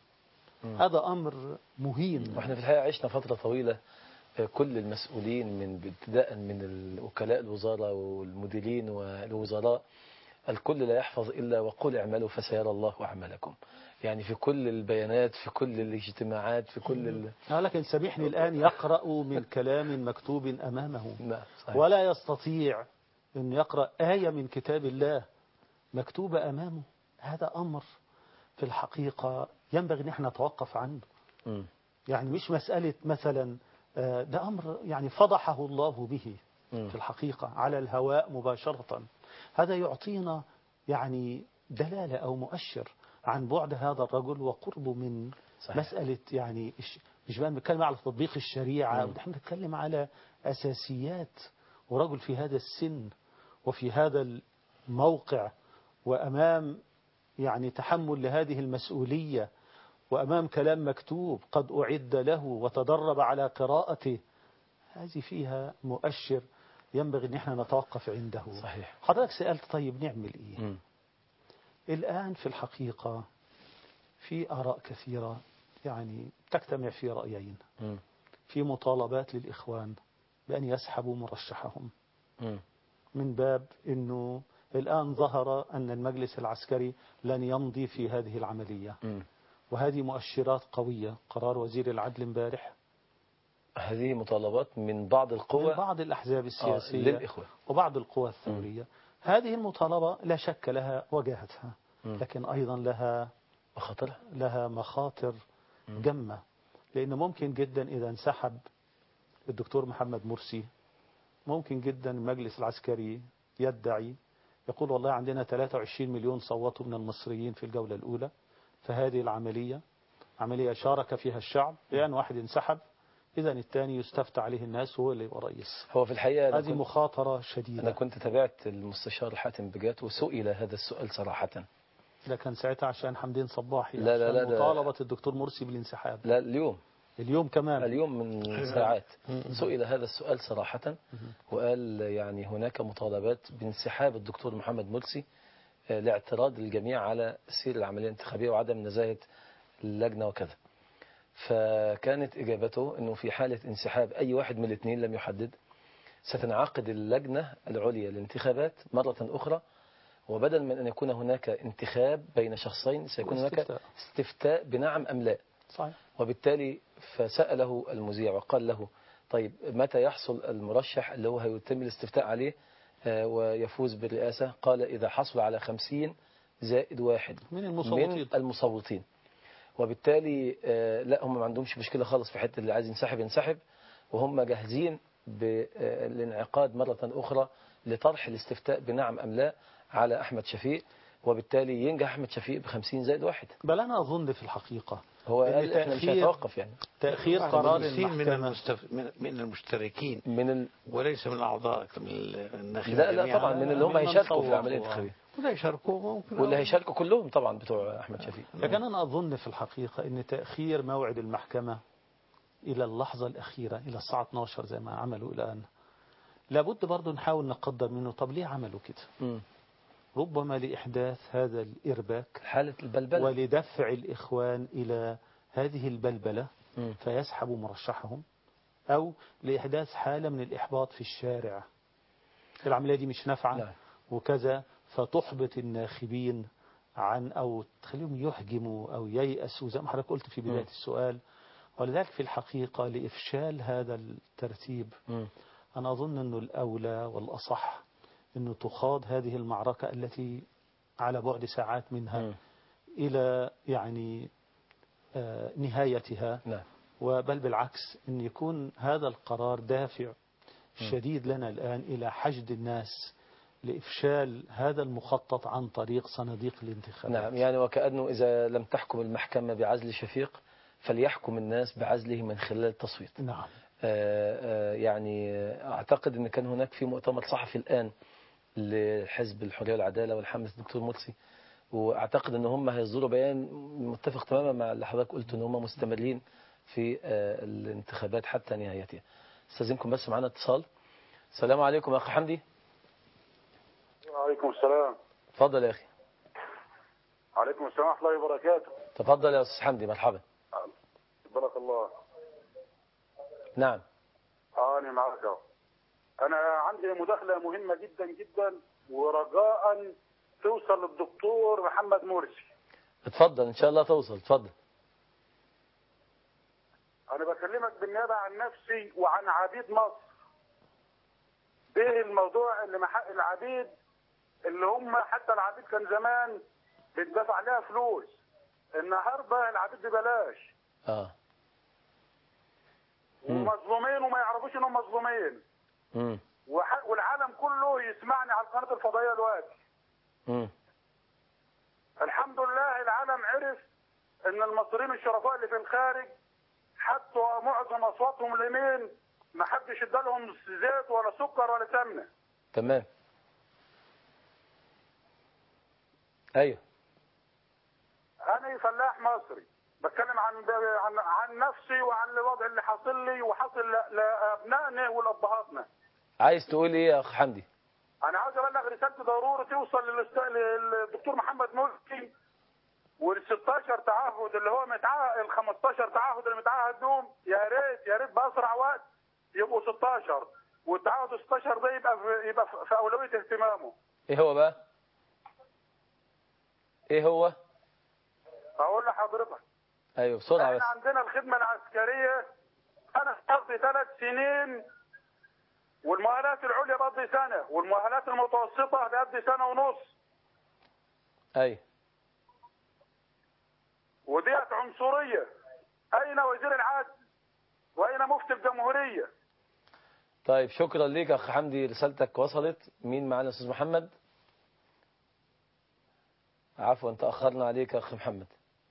هذا أمر مهين. واحنا في الحقيقة عشنا فترة طويلة كل المسؤولين من ابتداء من وكلاء الوزارة والمديرين والوزراء الكل لا يحفظ إلا وقل اعملوا فسيرى الله أعمالكم. يعني في كل البيانات في كل الاجتماعات في كل ال... لكن سامحني الآن يقرأ من كلام مكتوب أمامه نعم صحيح. ولا يستطيع أن يقرأ آية من كتاب الله مكتوبة أمامه. هذا أمر في الحقيقة ينبغي أن احنا نتوقف عنه. م. يعني مش مسألة مثلا ده أمر يعني فضحه الله به م. في الحقيقة على الهواء مباشرة. هذا يعطينا يعني دلالة أو مؤشر عن بعد هذا الرجل وقربه من صحيح. مسألة يعني مش بقى بنتكلم على تطبيق الشريعة، نحن بنتكلم على أساسيات، ورجل في هذا السن وفي هذا الموقع وأمام يعني تحمل لهذه المسؤولية وأمام كلام مكتوب قد أعد له وتدرب على قراءته. هذه فيها مؤشر ينبغي أن احنا نتوقف عنده. صحيح. حضرتك سألت طيب نعمل إيه؟ م. الآن في الحقيقة في آراء كثيرة يعني تجتمع في رأيين. م. في مطالبات للإخوان بأن يسحبوا مرشحهم م. من باب أنه الآن ظهر أن المجلس العسكري لن يمضي في هذه العملية. م. وهذه مؤشرات قوية. قرار وزير العدل امبارح هذه مطالبات من بعض القوى من بعض الأحزاب السياسية آه للإخوة وبعض القوى الثورية. م. هذه المطالبة لا شك لها وجاهتها، م. لكن أيضا لها مخاطر لها مخاطر م. جمة. لأن ممكن جدا إذا انسحب الدكتور محمد مرسي ممكن جدا المجلس العسكري يدعي يقول والله عندنا ثلاثة وعشرين مليون صوتوا من المصريين في الجولة الأولى، فهذه العملية عملية شارك فيها الشعب، لأن واحد انسحب إذا الثاني يستفتى عليه الناس هو اللي رئيس. هو في الحقيقة هذه مخاطرة شديدة. أنا كنت تابعت المستشار حاتم بجات وسئل هذا السؤال صراحة. ده كان ساعتها عشان حمدين صباحي لا لا لا مطالبة الدكتور مرسي بالانسحاب. لا اليوم اليوم كمان اليوم من ساعات سئل هذا السؤال صراحة وقال يعني هناك مطالبات بانسحاب الدكتور محمد مرسي لاعتراض الجميع على سير العملية الانتخابية وعدم نزاهة اللجنة وكذا. فكانت إجابته أنه في حالة انسحاب أي واحد من الاثنين لم يحدد ستنعقد اللجنة العليا للانتخابات مرة أخرى، وبدل من أن يكون هناك انتخاب بين شخصين سيكون هناك استفتاء بنعم أم لا. صحيح. وبالتالي فسأله المذيع وقال له طيب متى يحصل المرشح اللي هو هيتم الاستفتاء عليه ويفوز بالرئاسة؟ قال إذا حصل على خمسين زائد واحد من المصوتين, من المصوتين. وبالتالي لا هم ما عندهمش مشكلة خالص في حتة اللي عايز ينسحب ينسحب، وهم جاهزين بالانعقاد مرة أخرى لطرح الاستفتاء بنعم أم لا على أحمد شفيق، وبالتالي ينجح أحمد شفيق بخمسين زائد واحد. بل أنا أظن في الحقيقة هو قال احنا مش هيتوقف يعني تأخير قرار المحكمة من, المستف... من, من المشتركين من ال... وليس من الأعضاء من الناخبين. لا لا طبعا من اللي هم هيشاركوا في العملية الانتخابية ولا يشاركوا ممكن واللي هيشاركوا كلهم طبعا بتوع أحمد شفيق. لكن أنا أظن في الحقيقة أن تأخير موعد المحكمة إلى اللحظة الأخيرة إلى الساعة اثني عشر زي ما عملوا الآن لابد برضو نحاول نقدر منه. طب ليه عملوا كده؟ م. ربما لإحداث هذا الإرباك حالة البلبلة ولدفع الإخوان إلى هذه البلبلة م. فيسحبوا مرشحهم، أو لإحداث حالة من الإحباط في الشارع العملية دي مش نافعة وكذا فتحبط الناخبين عن أو تخليهم يحجموا أو ييأسوا زي ما حضرتك قلت في بداية السؤال. ولذلك في الحقيقة لإفشال هذا الترتيب م. أنا أظن أنه الأولى والأصح أنه تخاض هذه المعركة التي على بعد ساعات منها م. إلى يعني آه نهايتها. نعم. وبل بالعكس أن يكون هذا القرار دافع شديد لنا الآن إلى حشد الناس لإفشال هذا المخطط عن طريق صناديق الانتخابات. نعم، يعني وكأنه إذا لم تحكم المحكمة بعزل شفيق فليحكم الناس بعزله من خلال التصويت. نعم. آآ آآ يعني أعتقد أن كان هناك في مؤتمر صحفي الآن لحزب الحرية والعدالة والحملة الدكتور مرسي، وأعتقد أن هم هيصدروا بيان متفق تماما مع اللي حضرتك قلت أن هم مستمرين في الانتخابات حتى نهايتها. استاذنكم بس معنا اتصال. السلام عليكم يا أخي حمدي. وعليكم السلام. تفضل يا أخي. عليكم السلام ورحمة الله وبركاته. تفضل يا أستاذ حمدي، مرحبا. بارك الله. نعم. آه أنا معك. أنا عندي مداخلة مهمة جدا جدا ورجاء توصل للدكتور محمد مرسي. اتفضل إن شاء الله توصل. اتفضل. أنا بكلمك بالنيابة عن نفسي وعن عبيد مصر. إيه الموضوع اللي محق العبيد اللي هم حتى العبيد كان زمان بيدفع لها فلوس، النهارده العبيد ببلاش. اه. ومظلومين وما يعرفوش انهم مظلومين. امم. والعالم كله يسمعني على القناه الفضائيه دلوقتي. امم. الحمد لله العالم عرف ان المصريين الشرفاء اللي في الخارج حطوا معظم اصواتهم لمين؟ ما حدش ادالهم زيت ولا سكر ولا سمنه. تمام. ايوه. انا فلاح مصري بتكلم عن عن عن نفسي وعن الوضع اللي حاصل لي وحاصل لابنائنا ولابهاتنا. عايز تقول ايه يا اخ حمدي؟ انا عاوز ابلغ رسالتي ضروري توصل للدكتور محمد مرسي وال ستاشر تعهد اللي هو متعهد، ال خمستاشر تعهد اللي متعهد بهم، يا ريت يا ريت باسرع وقت يبقوا ستاشر، والتعهد ستاشر ده يبقى في يبقى في اولويه اهتمامه. ايه هو بقى؟ ايه هو؟ اقول لحضرتك. ايوه بسرعه بس. احنا عندنا الخدمه العسكريه انا بقضي ثلاث سنين، والمؤهلات العليا بقضي سنه، والمؤهلات المتوسطه بقضي سنه ونص. ايوه. وديت عنصريه. اين وزير العدل؟ واين مفتي الجمهوريه؟ طيب شكرا ليك يا اخ حمدي، رسالتك وصلت. مين معانا استاذ محمد؟ عفوا تاخرنا عليك يا اخ محمد.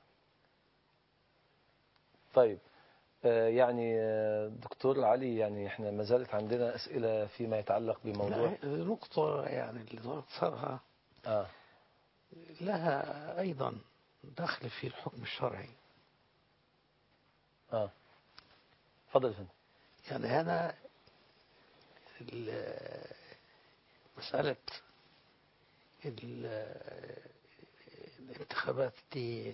طيب آه يعني آه دكتور علي، يعني احنا ما زالت عندنا اسئله فيما يتعلق بموضوع نقطه يعني اللي ذكرها اه لها ايضا دخل في الحكم الشرعي. اه اتفضل يا فندم. يعني أنا مسألة الانتخابات دي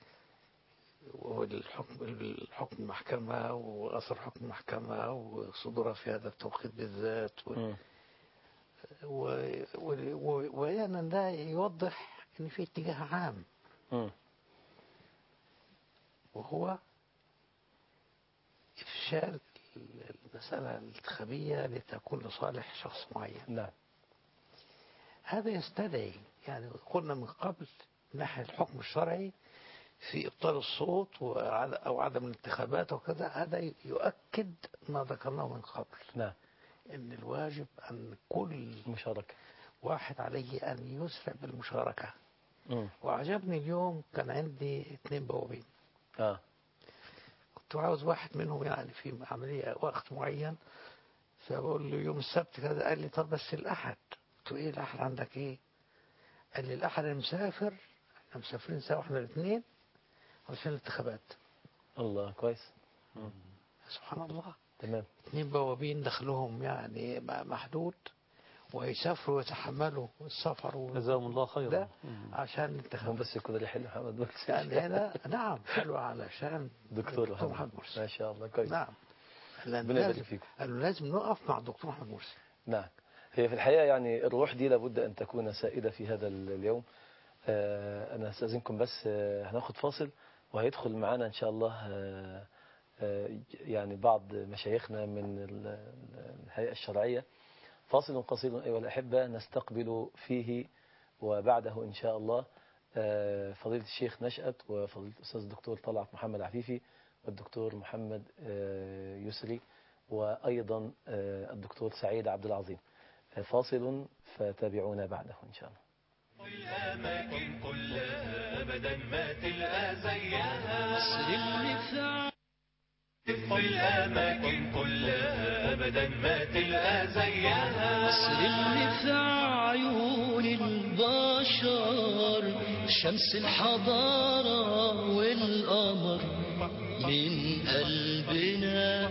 والحكم الحكم المحكمة وأثر حكم المحكمة وصدورها في هذا التوقيت بالذات وأحيانا ده يوضح أن في اتجاه عام م. وهو إفشال المسألة الانتخابية لتكون لصالح شخص معين. نعم. هذا يستدعي، يعني قلنا من قبل من ناحية الحكم الشرعي في إبطال الصوت أو عدم الانتخابات وكذا، هذا يؤكد ما ذكرناه من قبل. نعم. إن الواجب أن كل مشاركة واحد عليه أن يسرع بالمشاركة. م. وعجبني اليوم كان عندي اثنين بوابين. آه. كنت عاوز واحد منهم يعني في عملية وقت معين، فبقول له يوم السبت كذا، قال لي طب بس الأحد. قلت له إيه الأحد عندك إيه؟ قال لي الأحد أنا مسافر، احنا مسافرين سوا احنا الاثنين عشان الانتخابات. الله كويس. م. سبحان الله. تمام. اثنين بوابين دخلهم يعني محدود ويسافروا ويتحملوا السفر جزاهم الله خيرا عشان الانتخابات. بس يكون ريح محمد مرسي يعني هنا نعم حلو علشان دكتور محمد مرسي ما شاء الله كويس. نعم. ربنا يبارك فيكم. قالوا لازم نقف مع الدكتور محمد مرسي. نعم. هي في الحقيقة يعني الروح دي لابد أن تكون سائدة في هذا اليوم، آه، أنا أستاذنكم بس آه، هناخد فاصل، وهيدخل معنا إن شاء الله آه، آه، يعني بعض مشايخنا من ال- ال- الهيئة الشرعية. فاصل قصير أيها الأحبة نستقبل فيه، وبعده إن شاء الله آه، فضيلة الشيخ نشأت وفضيلة الأستاذ الدكتور طلعت محمد عفيفي والدكتور محمد آه، يسري، وأيضا آه، الدكتور سعيد عبد العظيم. آه، فاصل فتابعونا بعده إن شاء الله. الأماكن كلها أبدا ما تلقى زيها. مصر اللي في في الأماكن كلها أبدا ما تلقى زيها. مصر اللي في عيون البشر، شمس الحضارة والقمر، من قلبنا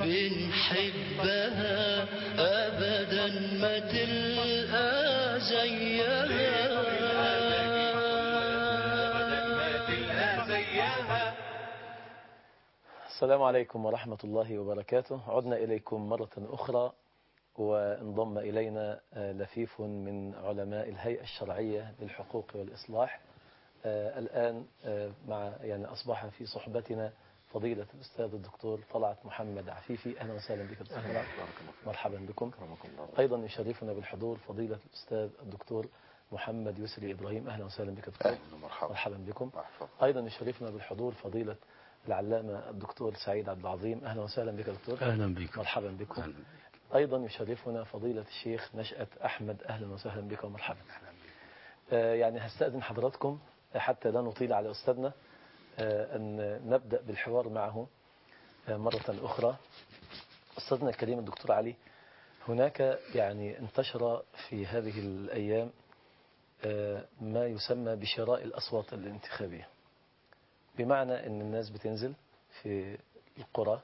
بنحبها أبدا ما تلقى زيها. السلام عليكم ورحمة الله وبركاته. عدنا إليكم مرة أخرى، وانضم إلينا لفيف من علماء الهيئة الشرعية للحقوق والإصلاح. الآن مع يعني أصبح في صحبتنا فضيلة الأستاذ الدكتور طلعت محمد عفيفي. أهلا وسهلا بك دكتور طلعت. مرحبا بكم. أيضا يشرفنا بالحضور فضيلة الأستاذ الدكتور محمد يسري إبراهيم. أهلا وسهلا بك دكتور. مرحبا بكم. أيضا يشرفنا بالحضور فضيلة العلامة الدكتور سعيد عبد العظيم. أهلا وسهلا بك دكتور. أهلا بك. مرحبا بكم. أيضا يشرفنا فضيلة الشيخ نشأت أحمد. أهلا وسهلا بك ومرحبا. آه يعني هستأذن حضراتكم حتى لا نطيل على أستاذنا آه أن نبدأ بالحوار معه آه مرة أخرى. أستاذنا الكريم الدكتور علي، هناك يعني انتشر في هذه الأيام آه ما يسمى بشراء الأصوات الانتخابية، بمعنى أن الناس بتنزل في القرى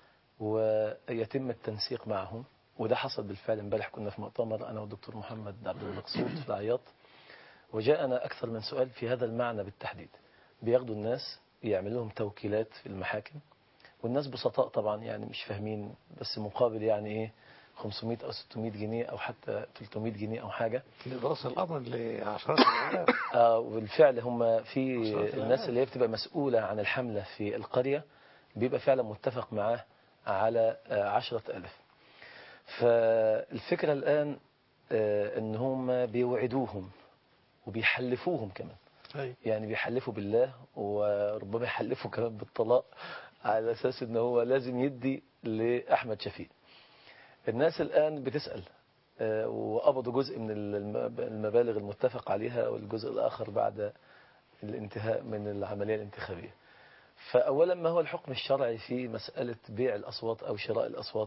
ويتم التنسيق معهم، وده حصل بالفعل. امبارح كنا في مؤتمر أنا والدكتور محمد عبد المقصود في العياط، وجاءنا أكثر من سؤال في هذا المعنى بالتحديد. بياخدوا الناس يعملوا لهم توكيلات في المحاكم، والناس بسطاء طبعا يعني مش فاهمين، بس مقابل يعني إيه خمسمائة أو ستمائة جنيه أو حتى ثلاثمائة جنيه أو حاجة، لدراسة الأمر لعشرات الآلاف. آه وبالفعل هم في الناس اللي هي بتبقى مسؤولة عن الحملة في القرية بيبقى فعلا متفق معاه على آه عشرة ألاف. فالفكرة الآن آه إن هم بيوعدوهم وبيحلفوهم كمان. أي. يعني بيحلفوا بالله، وربما يحلفوا كمان بالطلاق، على أساس إن هو لازم يدي لأحمد شفيق. الناس الآن بتسأل آه، وقبضوا جزء من المبالغ المتفق عليها، والجزء الآخر بعد الانتهاء من العملية الانتخابية. فأولا، ما هو الحكم الشرعي في مسألة بيع الأصوات أو شراء الأصوات؟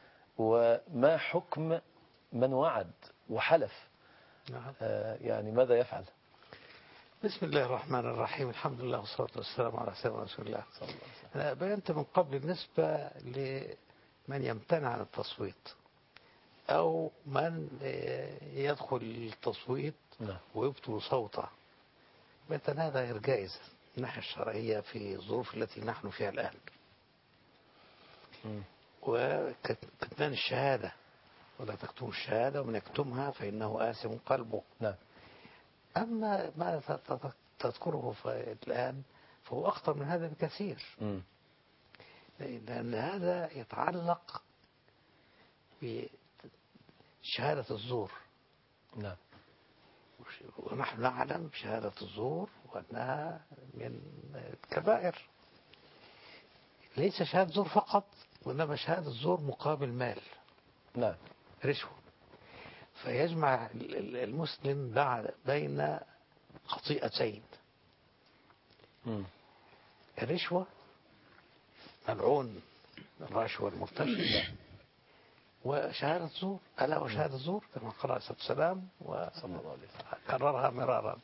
وما حكم من وعد وحلف؟ نعم. آه، يعني ماذا يفعل؟ بسم الله الرحمن الرحيم. الحمد لله والصلاة والسلام على سيدنا رسول الله. صلى الله عليه وسلم. أنا بينت من قبل بالنسبة لمن يمتنع عن التصويت أو من يدخل التصويت نعم. ويبطل صوته، مثلا هذا غير جائز من الناحية الشرعية في الظروف التي نحن فيها الآن. مم. وكتمان الشهادة، ولا تكتموا الشهادة، ومن يكتمها فإنه آثم قلبه. نعم. أما ما تذكره الآن فهو أخطر من هذا بكثير. مم. لأن هذا يتعلق بشهادة الزور. نعم. ونحن نعلم شهادة الزور وأنها من الكبائر. ليس شهادة زور فقط، وإنما شهادة الزور مقابل مال. نعم. رشوة. فيجمع المسلم بين خطيئتين: مم. الرشوة، ملعون الرشوة المرتشي، وشهادة الزور. ألا وشهادة الزور كما قال عليه الصلاة والسلام وكررها مرارا.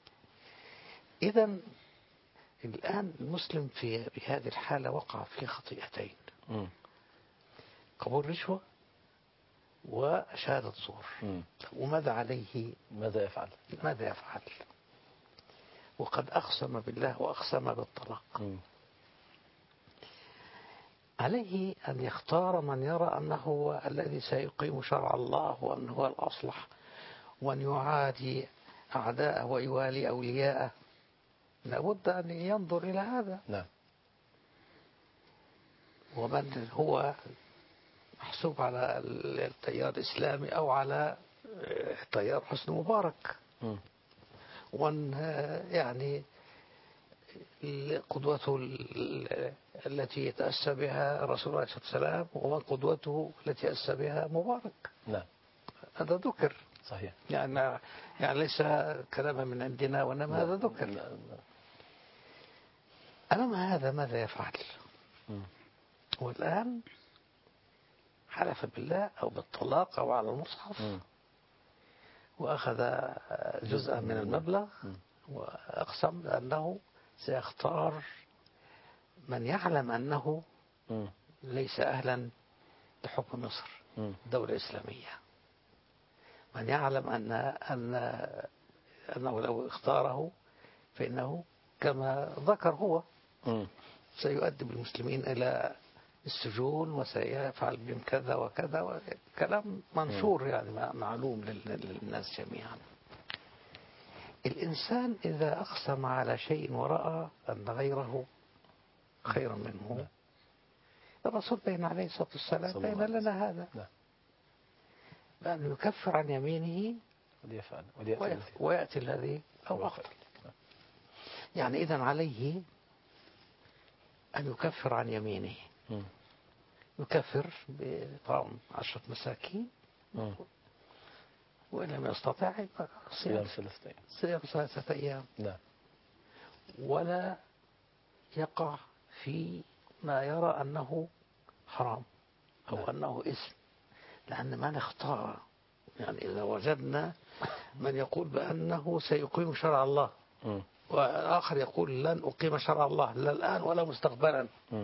إذن الآن المسلم في بهذه الحالة وقع في خطيئتين: مم. قبول رشوة وشهادة زور. مم. وماذا عليه؟ ماذا يفعل؟ ماذا يفعل؟ وقد أقسم بالله وأقسم بالطلاق. مم. عليه أن يختار من يرى أنه هو الذي سيقيم شرع الله، وأنه هو الأصلح، وأن يعادي أعداءه ويوالي أولياءه، لابد أن ينظر إلى هذا. نعم. ومن هو محسوب على التيار الإسلامي أو على تيار حسني مبارك، م. ومن يعني قدوته التي يتأسى بها رسول الله صلى الله عليه وسلم، ومن قدوته التي يتأسى بها مبارك. نعم. هذا ذكر. صحيح. يعني يعني ليس كلاما من عندنا، وإنما هذا ذكر. أمام هذا ماذا يفعل؟ م. والآن حلف بالله أو بالطلاق أو على المصحف، م. وأخذ جزءا من المبلغ، م. وأقسم أنه سيختار من يعلم أنه م. ليس أهلا لحكم مصر م. دولة إسلامية، من يعلم أن أن أنه لو اختاره فإنه كما ذكر هو م. سيؤدي المسلمين إلى السجون وسيفعل بهم كذا وكذا، كلام منشور يعني معلوم للناس جميعا. الإنسان إذا أقسم على شيء ورأى أن غيره خيرا منه، الرسول بين عليه الصلاة والسلام بين لنا هذا، بأن يكفر عن يمينه وليفعل ويأتي الذي أو أفضل. يعني إذن عليه أن يكفر عن يمينه، م. يكفر بطعام عشرة مساكين، م. وإن لم يستطع صيام ثلاثة أيام. صيام ثلاثة أيام. نعم. ولا يقع في ما يرى أنه حرام أو نعم. أنه إثم، لأن من اختار، يعني إذا وجدنا من يقول بأنه سيقيم شرع الله، م. وآخر يقول لن أقيم شرع الله لا الآن ولا مستقبلا، م.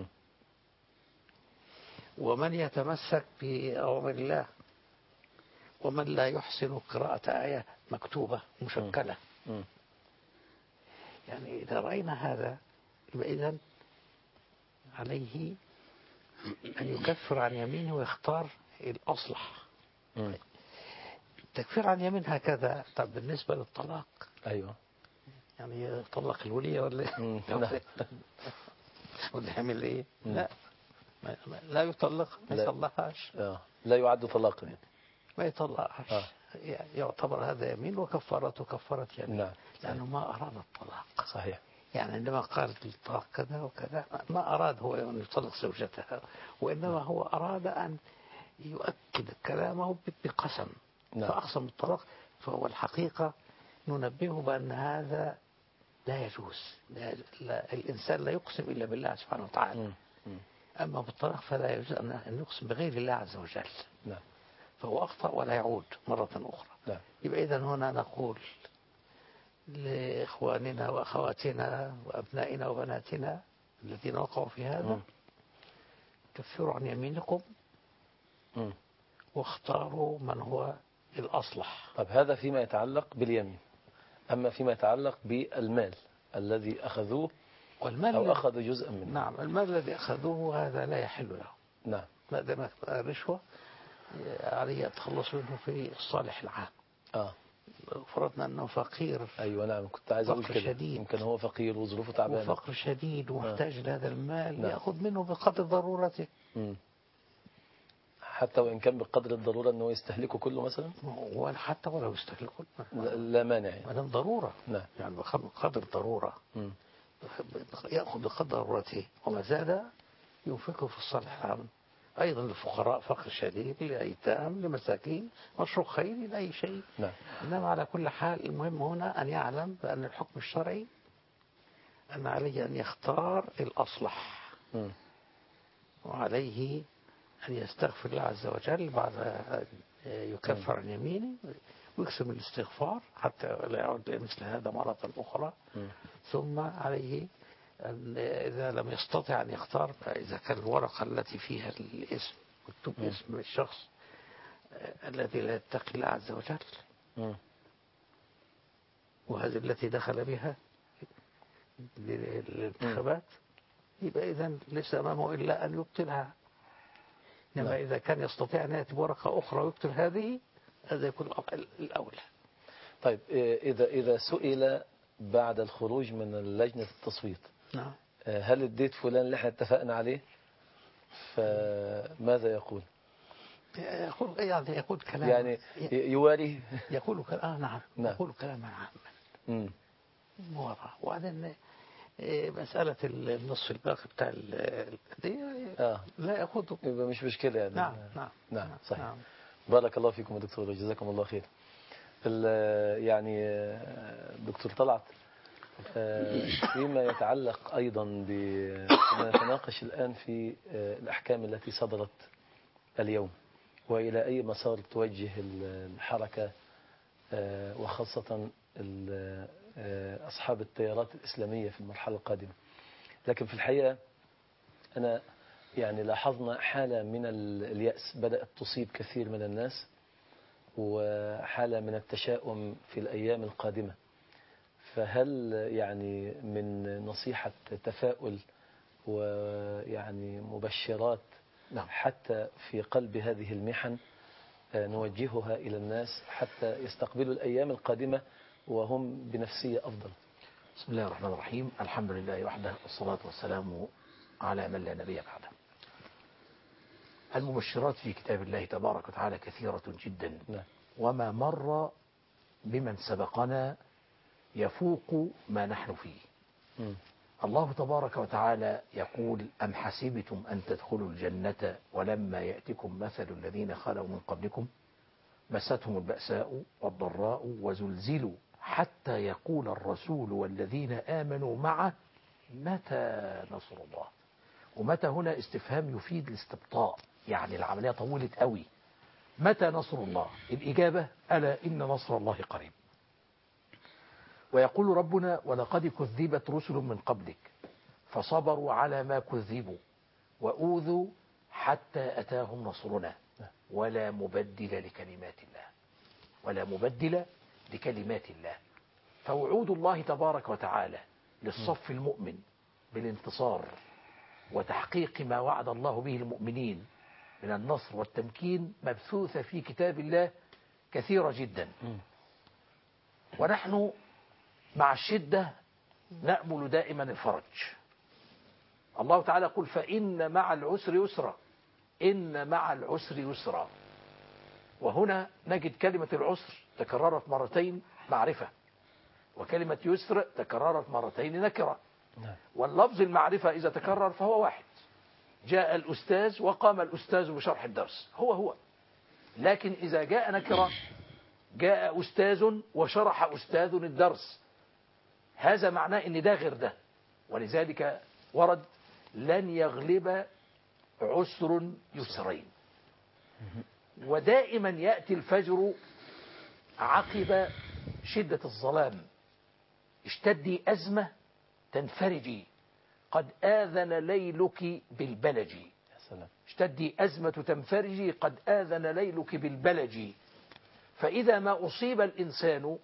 ومن يتمسك بأوامر الله، ومن لا يحسن قراءة آية مكتوبة مشكلة، م. يعني إذا رأينا هذا يبقى إذن عليه أن يكفر عن يمينه ويختار الأصلح. م. التكفير عن يمين هكذا. طب بالنسبة للطلاق، أيوة، يعني يطلق الولية ولا م. ولا يعمل إيه؟ م. لا ما لا يطلق، ما يطلقهاش، لا يعد طلاقا يعني. ما يطلقهاش. آه. يعتبر هذا يمين وكفارته كفارة يمين. نعم. لأنه ما أراد الطلاق. صحيح. يعني عندما قالت الطلاق كذا وكذا ما أراد هو أن يطلق زوجته، وإنما هو أراد أن يؤكد كلامه بقسم. نعم. فأقسم الطلاق، فهو الحقيقة ننبهه بأن هذا لا يجوز. لا لا الإنسان لا يقسم إلا بالله سبحانه وتعالى. م. م. أما بالطلاق فلا يجوز أن يقسم بغير الله عز وجل. نعم. فهو أخطأ ولا يعود مرة أخرى. نعم. يبقى إذن هنا نقول لإخواننا وأخواتنا وأبنائنا وبناتنا الذين وقعوا في هذا، م. كفروا عن يمينكم م. واختاروا من هو الأصلح. طب هذا فيما يتعلق باليمين. أما فيما يتعلق بالمال الذي أخذوه والمال أو أخذوا جزءا منه. نعم، المال الذي أخذوه هذا لا يحل له. نعم. ما دام الرشوة عليه التخلص منه في الصالح العام. آه. فرضنا أنه فقير. أيوة نعم، كنت عايز أقول كده. شديد. يمكن هو فقير وظروفه تعبانة. وفقر شديد ومحتاج آه. لهذا المال. نعم. يأخذ منه بقدر ضرورته. م. حتى وإن كان بقدر الضرورة أنه يستهلكه كله مثلا. حتى ولو يستهلكه لا, لا مانع يعني. ما دام ضرورة. نعم. يعني بقدر ضرورة. م. يأخذ بقدر ضرورته، وما زاد ينفقه في الصالح العام أيضا للفقراء، فقر شديد، لأيتام، لمساكين، مشروع خيري، لأي شيء. نعم. إنما على كل حال المهم هنا أن يعلم بأن الحكم الشرعي أن عليه أن يختار الأصلح. م. وعليه أن يستغفر الله عز وجل بعد أن يكفر عن يمينه ويقسم الاستغفار حتى لا يعود لمثل هذا مرة أخرى. م. ثم عليه أن إذا لم يستطع أن يختار، إذا كان الورقة التي فيها الاسم مكتوب اسم الشخص الذي لا يتقي الله عز وجل، م. وهذه التي دخل بها للانتخابات، يبقى إذن ليس أمامه إلا أن يبطلها. إنما إذا كان يستطيع أن يأتي بورقة أخرى ويبطل هذه، هذا يكون الأولى. طيب إذا إذا سئل بعد الخروج من لجنة التصويت نعم. هل اديت فلان اللي احنا اتفقنا عليه، فماذا يقول؟ يقول يعني يقول كلام يعني يواري يقول كلام آه نعم. نعم. يقول كلاما عاما امم مورا. وبعدين مسألة النصف الباقي بتاع دي آه. لا يأخذه. يبقى مش مشكلة يعني. نعم نعم نعم صحيح. نعم. بارك الله فيكم يا دكتور، جزاكم الله خير. يعني دكتور طلعت، فيما يتعلق أيضا بما نتناقش الآن في الأحكام التي صدرت اليوم وإلى أي مسار توجه الحركة وخاصة أصحاب التيارات الإسلامية في المرحلة القادمة. لكن في الحقيقة أنا يعني لاحظنا حالة من اليأس بدأت تصيب كثير من الناس، وحالة من التشاؤم في الأيام القادمة. فهل يعني من نصيحة تفاؤل ويعني مبشرات نعم. حتى في قلب هذه المحن نوجهها إلى الناس حتى يستقبلوا الأيام القادمة وهم بنفسية أفضل؟ بسم الله الرحمن الرحيم. الحمد لله وحده والصلاة والسلام على من لا نبي بعده. المبشرات في كتاب الله تبارك وتعالى كثيرة جدا. نعم. وما مر بمن سبقنا يفوق ما نحن فيه. م. الله تبارك وتعالى يقول: أم حسبتم أن تدخلوا الجنة ولما يأتكم مثل الذين خلوا من قبلكم مستهم البأساء والضراء وزلزلوا حتى يقول الرسول والذين آمنوا معه متى نصر الله. ومتى هنا استفهام يفيد الاستبطاء، يعني العملية طولت قوي. متى نصر الله؟ الإجابة: ألا إن نصر الله قريب. ويقول ربنا: ولقد كذبت رسل من قبلك فصبروا على ما كذبوا وأوذوا حتى أتاهم نصرنا ولا مبدل لكلمات الله. ولا مبدل لكلمات الله. فوعود الله تبارك وتعالى للصف المؤمن بالانتصار وتحقيق ما وعد الله به المؤمنين من النصر والتمكين مبثوثة في كتاب الله كثيرة جدا. ونحن مع الشدة نأمل دائما الفرج. الله تعالى يقول: فإن مع العسر يسرا. إن مع العسر يسرا. وهنا نجد كلمة العسر تكررت مرتين معرفة، وكلمة يسر تكررت مرتين نكرة. واللفظ المعرفة إذا تكرر فهو واحد. جاء الأستاذ وقام الأستاذ بشرح الدرس، هو هو. لكن إذا جاء نكرة، جاء أستاذ وشرح أستاذ الدرس، هذا معناه إن ده غير ده. ولذلك ورد: لن يغلب عسر يسرين. ودائما يأتي الفجر عقب شدة الظلام. اشتدي أزمة تنفرجي، قد آذن ليلك بالبلج. اشتدي أزمة تنفرجي، قد آذن ليلك بالبلج. فإذا ما أصيب الإنسان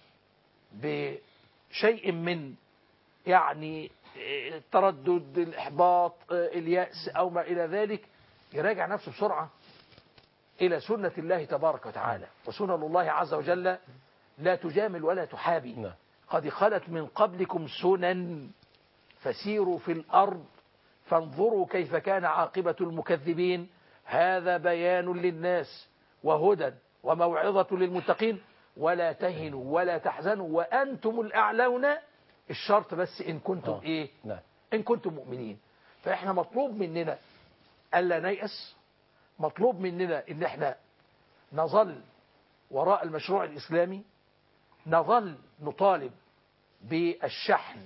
بشيء من يعني التردد، الإحباط، اليأس أو ما إلى ذلك، يراجع نفسه بسرعة إلى سنة الله تبارك وتعالى. وسنن الله عز وجل لا تجامل ولا تحابي. قد خلت من قبلكم سنن فسيروا في الأرض فانظروا كيف كان عاقبة المكذبين. هذا بيان للناس وهدى وموعظة للمتقين. ولا تهنوا ولا تحزنوا وأنتم الأعلون. الشرط بس إن كنتم آه. إيه لا. إن كنتم مؤمنين. فإحنا مطلوب مننا ألا نيأس. مطلوب مننا إن إحنا نظل وراء المشروع الإسلامي، نظل نطالب بالشحن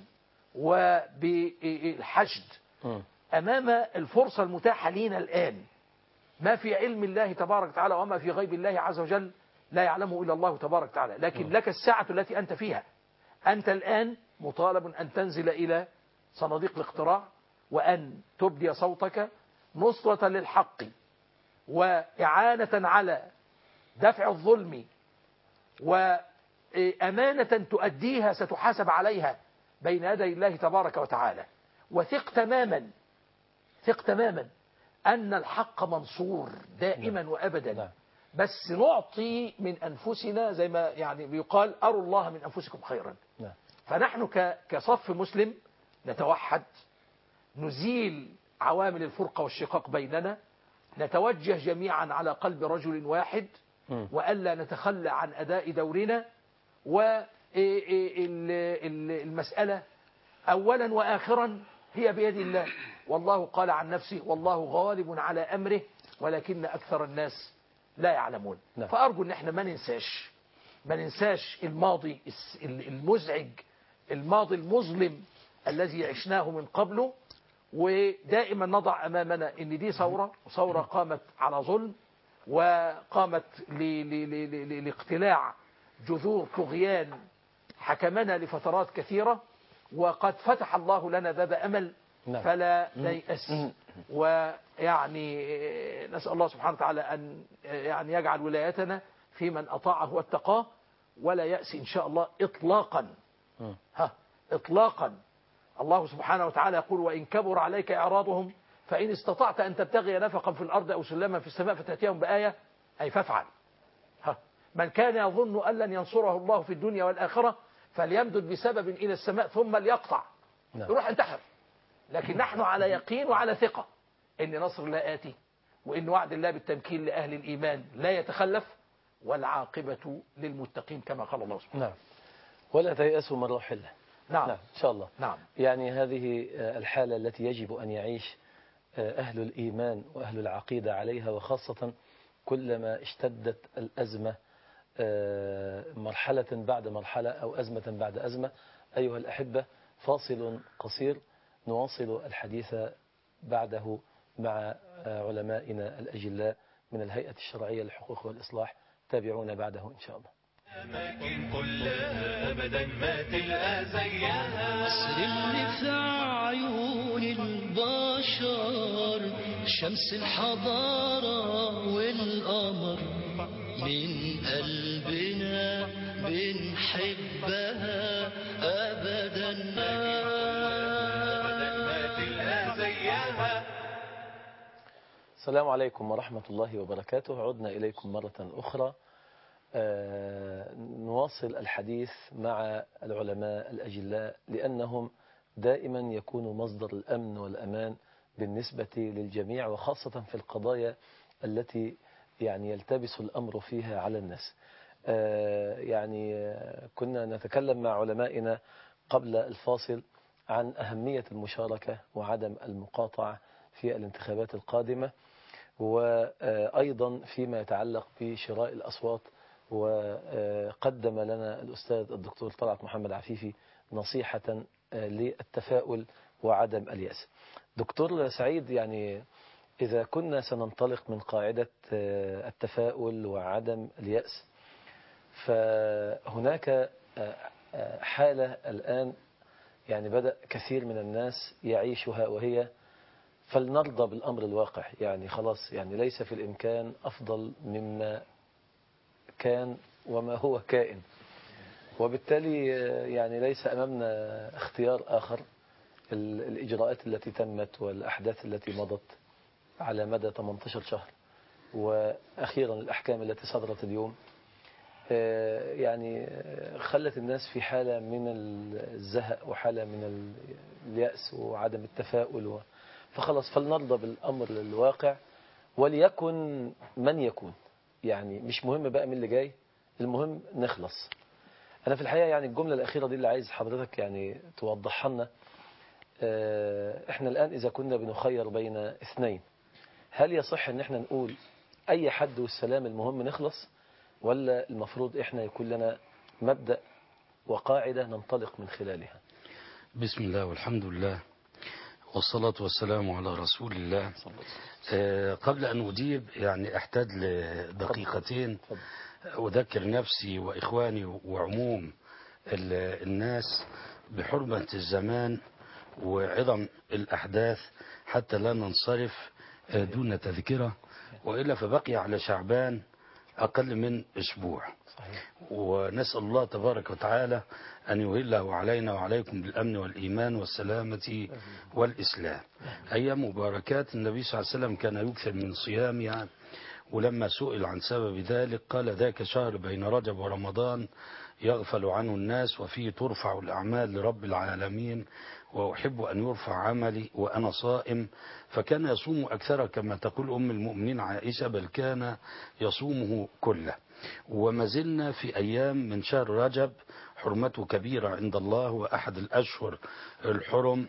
وبالحشد أمام الفرصة المتاحة لنا الآن. ما في علم الله تبارك وتعالى وما في غيب الله عز وجل لا يعلمه إلا الله تبارك وتعالى. لكن لك الساعة التي أنت فيها. أنت الآن مطالب أن تنزل إلى صناديق الاقتراع وأن تبدي صوتك نصرة للحق وإعانة على دفع الظلم وأمانة تؤديها ستحاسب عليها بين يدي الله تبارك وتعالى. وثق تماما ثق تماما أن الحق منصور دائما وأبدا. بس نعطي من أنفسنا زي ما يعني بيقال أروا الله من أنفسكم خيرا. نعم. فنحن ك- كصف مسلم نتوحد، نزيل عوامل الفرقة والشقاق بيننا، نتوجه جميعا على قلب رجل واحد، م. وألا نتخلى عن أداء دورنا. والمسألة أولا وآخرا هي بيد الله، والله قال عن نفسه والله غالب على أمره ولكن أكثر الناس لا يعلمون. نعم. فأرجو أن احنا ما ننساش ما ننساش الماضي الس- المزعج، الماضي المظلم الذي عشناه من قبله، ودائما نضع أمامنا أن دي ثورة، وثورة قامت على ظلم، وقامت ل- ل- ل- ل- لاقتلاع جذور طغيان حكمنا لفترات كثيرة، وقد فتح الله لنا باب أمل، نعم. فلا نيأس. ويعني نسأل الله سبحانه وتعالى أن يعني يجعل ولايتنا في من أطاعه واتقاه، ولا يأس إن شاء الله إطلاقا. ها إطلاقا. الله سبحانه وتعالى يقول وإن كبر عليك إعراضهم فإن استطعت أن تبتغي نفقا في الأرض أو سلما في السماء فتأتيهم بآية أي فافعل. ها من كان يظن أن لن ينصره الله في الدنيا والآخرة فليمدد بسبب إلى السماء ثم ليقطع. نعم. يروح انتحر. لكن نحن على يقين وعلى ثقة إن نصر الله آتي، وإن وعد الله بالتمكين لأهل الإيمان لا يتخلف، والعاقبة للمتقين كما قال الله سبحانه. نعم. ولا تيأسوا من روح الله. نعم. نعم إن شاء الله. نعم. يعني هذه الحالة التي يجب أن يعيش أهل الإيمان وأهل العقيدة عليها، وخاصة كلما اشتدت الأزمة مرحلة بعد مرحلة أو أزمة بعد أزمة. أيها الأحبة، فاصل قصير نواصل الحديث بعده مع علمائنا الأجلاء من الهيئة الشرعية للحقوق والإصلاح. تابعونا بعده إن شاء الله. أماكن كلها أبدا ما تلقى زيها. مصر اللي في عيون البشر شمس الحضارة والقمر، من قلبنا بنحبها أبدا أبدا ما تلقى زيها. السلام عليكم ورحمة الله وبركاته. عدنا إليكم مرة أخرى. آه نواصل الحديث مع العلماء الأجلاء، لأنهم دائما يكونوا مصدر الأمن والأمان بالنسبة للجميع، وخاصة في القضايا التي يعني يلتبس الأمر فيها على الناس. آه يعني آه كنا نتكلم مع علمائنا قبل الفاصل عن أهمية المشاركة وعدم المقاطعة في الانتخابات القادمة، وأيضا فيما يتعلق بشراء الأصوات. وقدم لنا الأستاذ الدكتور طلعت محمد عفيفي نصيحة للتفاؤل وعدم اليأس. دكتور سعيد، يعني إذا كنا سننطلق من قاعدة التفاؤل وعدم اليأس، فهناك حالة الآن يعني بدأ كثير من الناس يعيشها، وهي فلنرضى بالأمر الواقع. يعني خلاص، يعني ليس في الإمكان أفضل مما كان وما هو كائن، وبالتالي يعني ليس أمامنا اختيار آخر. الإجراءات التي تمت والأحداث التي مضت على مدى ثمانية عشر شهر، وأخيرا الأحكام التي صدرت اليوم، يعني خلت الناس في حالة من الزهق وحالة من اليأس وعدم التفاؤل. فخلص، فلنرضى بالأمر الواقع وليكن من يكون. يعني مش مهم بقى من اللي جاي، المهم نخلص. أنا في الحقيقة يعني الجملة الأخيرة دي اللي عايز حضرتك يعني توضحها لنا. إحنا الآن إذا كنا بنخير بين اثنين، هل يصح أن احنا نقول أي حد والسلام المهم نخلص، ولا المفروض إحنا يكون لنا مبدأ وقاعدة ننطلق من خلالها؟ بسم الله والحمد لله والصلاة والسلام على رسول الله. آه قبل أن أجيب يعني أحتاج لدقيقتين أذكر نفسي وإخواني وعموم الناس بحرمة الزمان وعظم الأحداث حتى لا ننصرف دون تذكرة، وإلا فبقي على شعبان أقل من أسبوع. ونسأل الله تبارك وتعالى أن يهله علينا وعليكم بالأمن والإيمان والسلامة والإسلام. أيام مباركات النبي صلى الله عليه وسلم كان يكثر من صيامها ولما سئل عن سبب ذلك قال ذاك شهر بين رجب ورمضان يغفل عنه الناس وفيه ترفع الأعمال لرب العالمين وأحب أن يرفع عملي وأنا صائم. فكان يصوم أكثر كما تقول أم المؤمنين عائشة، بل كان يصومه كله. وما زلنا في أيام من شهر رجب حرمته كبيرة عند الله وأحد الأشهر الحرم،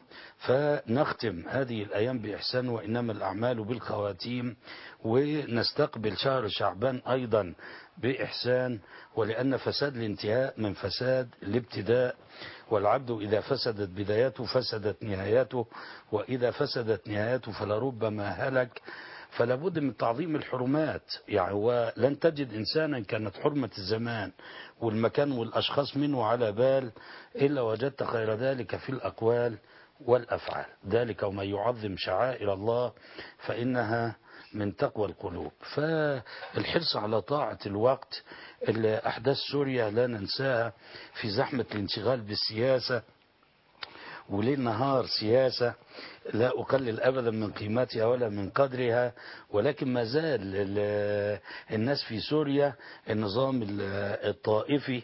فنختم هذه الأيام بإحسان وإنما الأعمال بالخواتيم، ونستقبل شهر شعبان أيضا بإحسان، ولأن فساد الانتهاء من فساد الابتداء، والعبد إذا فسدت بدايته فسدت نهايته، وإذا فسدت نهايته فلربما هلك. فلا بد من تعظيم الحرمات، يعني ولن تجد إنسانا كانت حرمة الزمان والمكان والأشخاص منه على بال إلا وجدت خير ذلك في الأقوال والأفعال. ذلك ومن يعظم شعائر الله فإنها من تقوى القلوب. فالحرص على طاعة الوقت، أحداث سوريا لا ننساها في زحمة الانشغال بالسياسة، وليل نهار سياسة لا أقلل أبدا من قيمتها ولا من قدرها، ولكن ما زال الناس في سوريا النظام الطائفي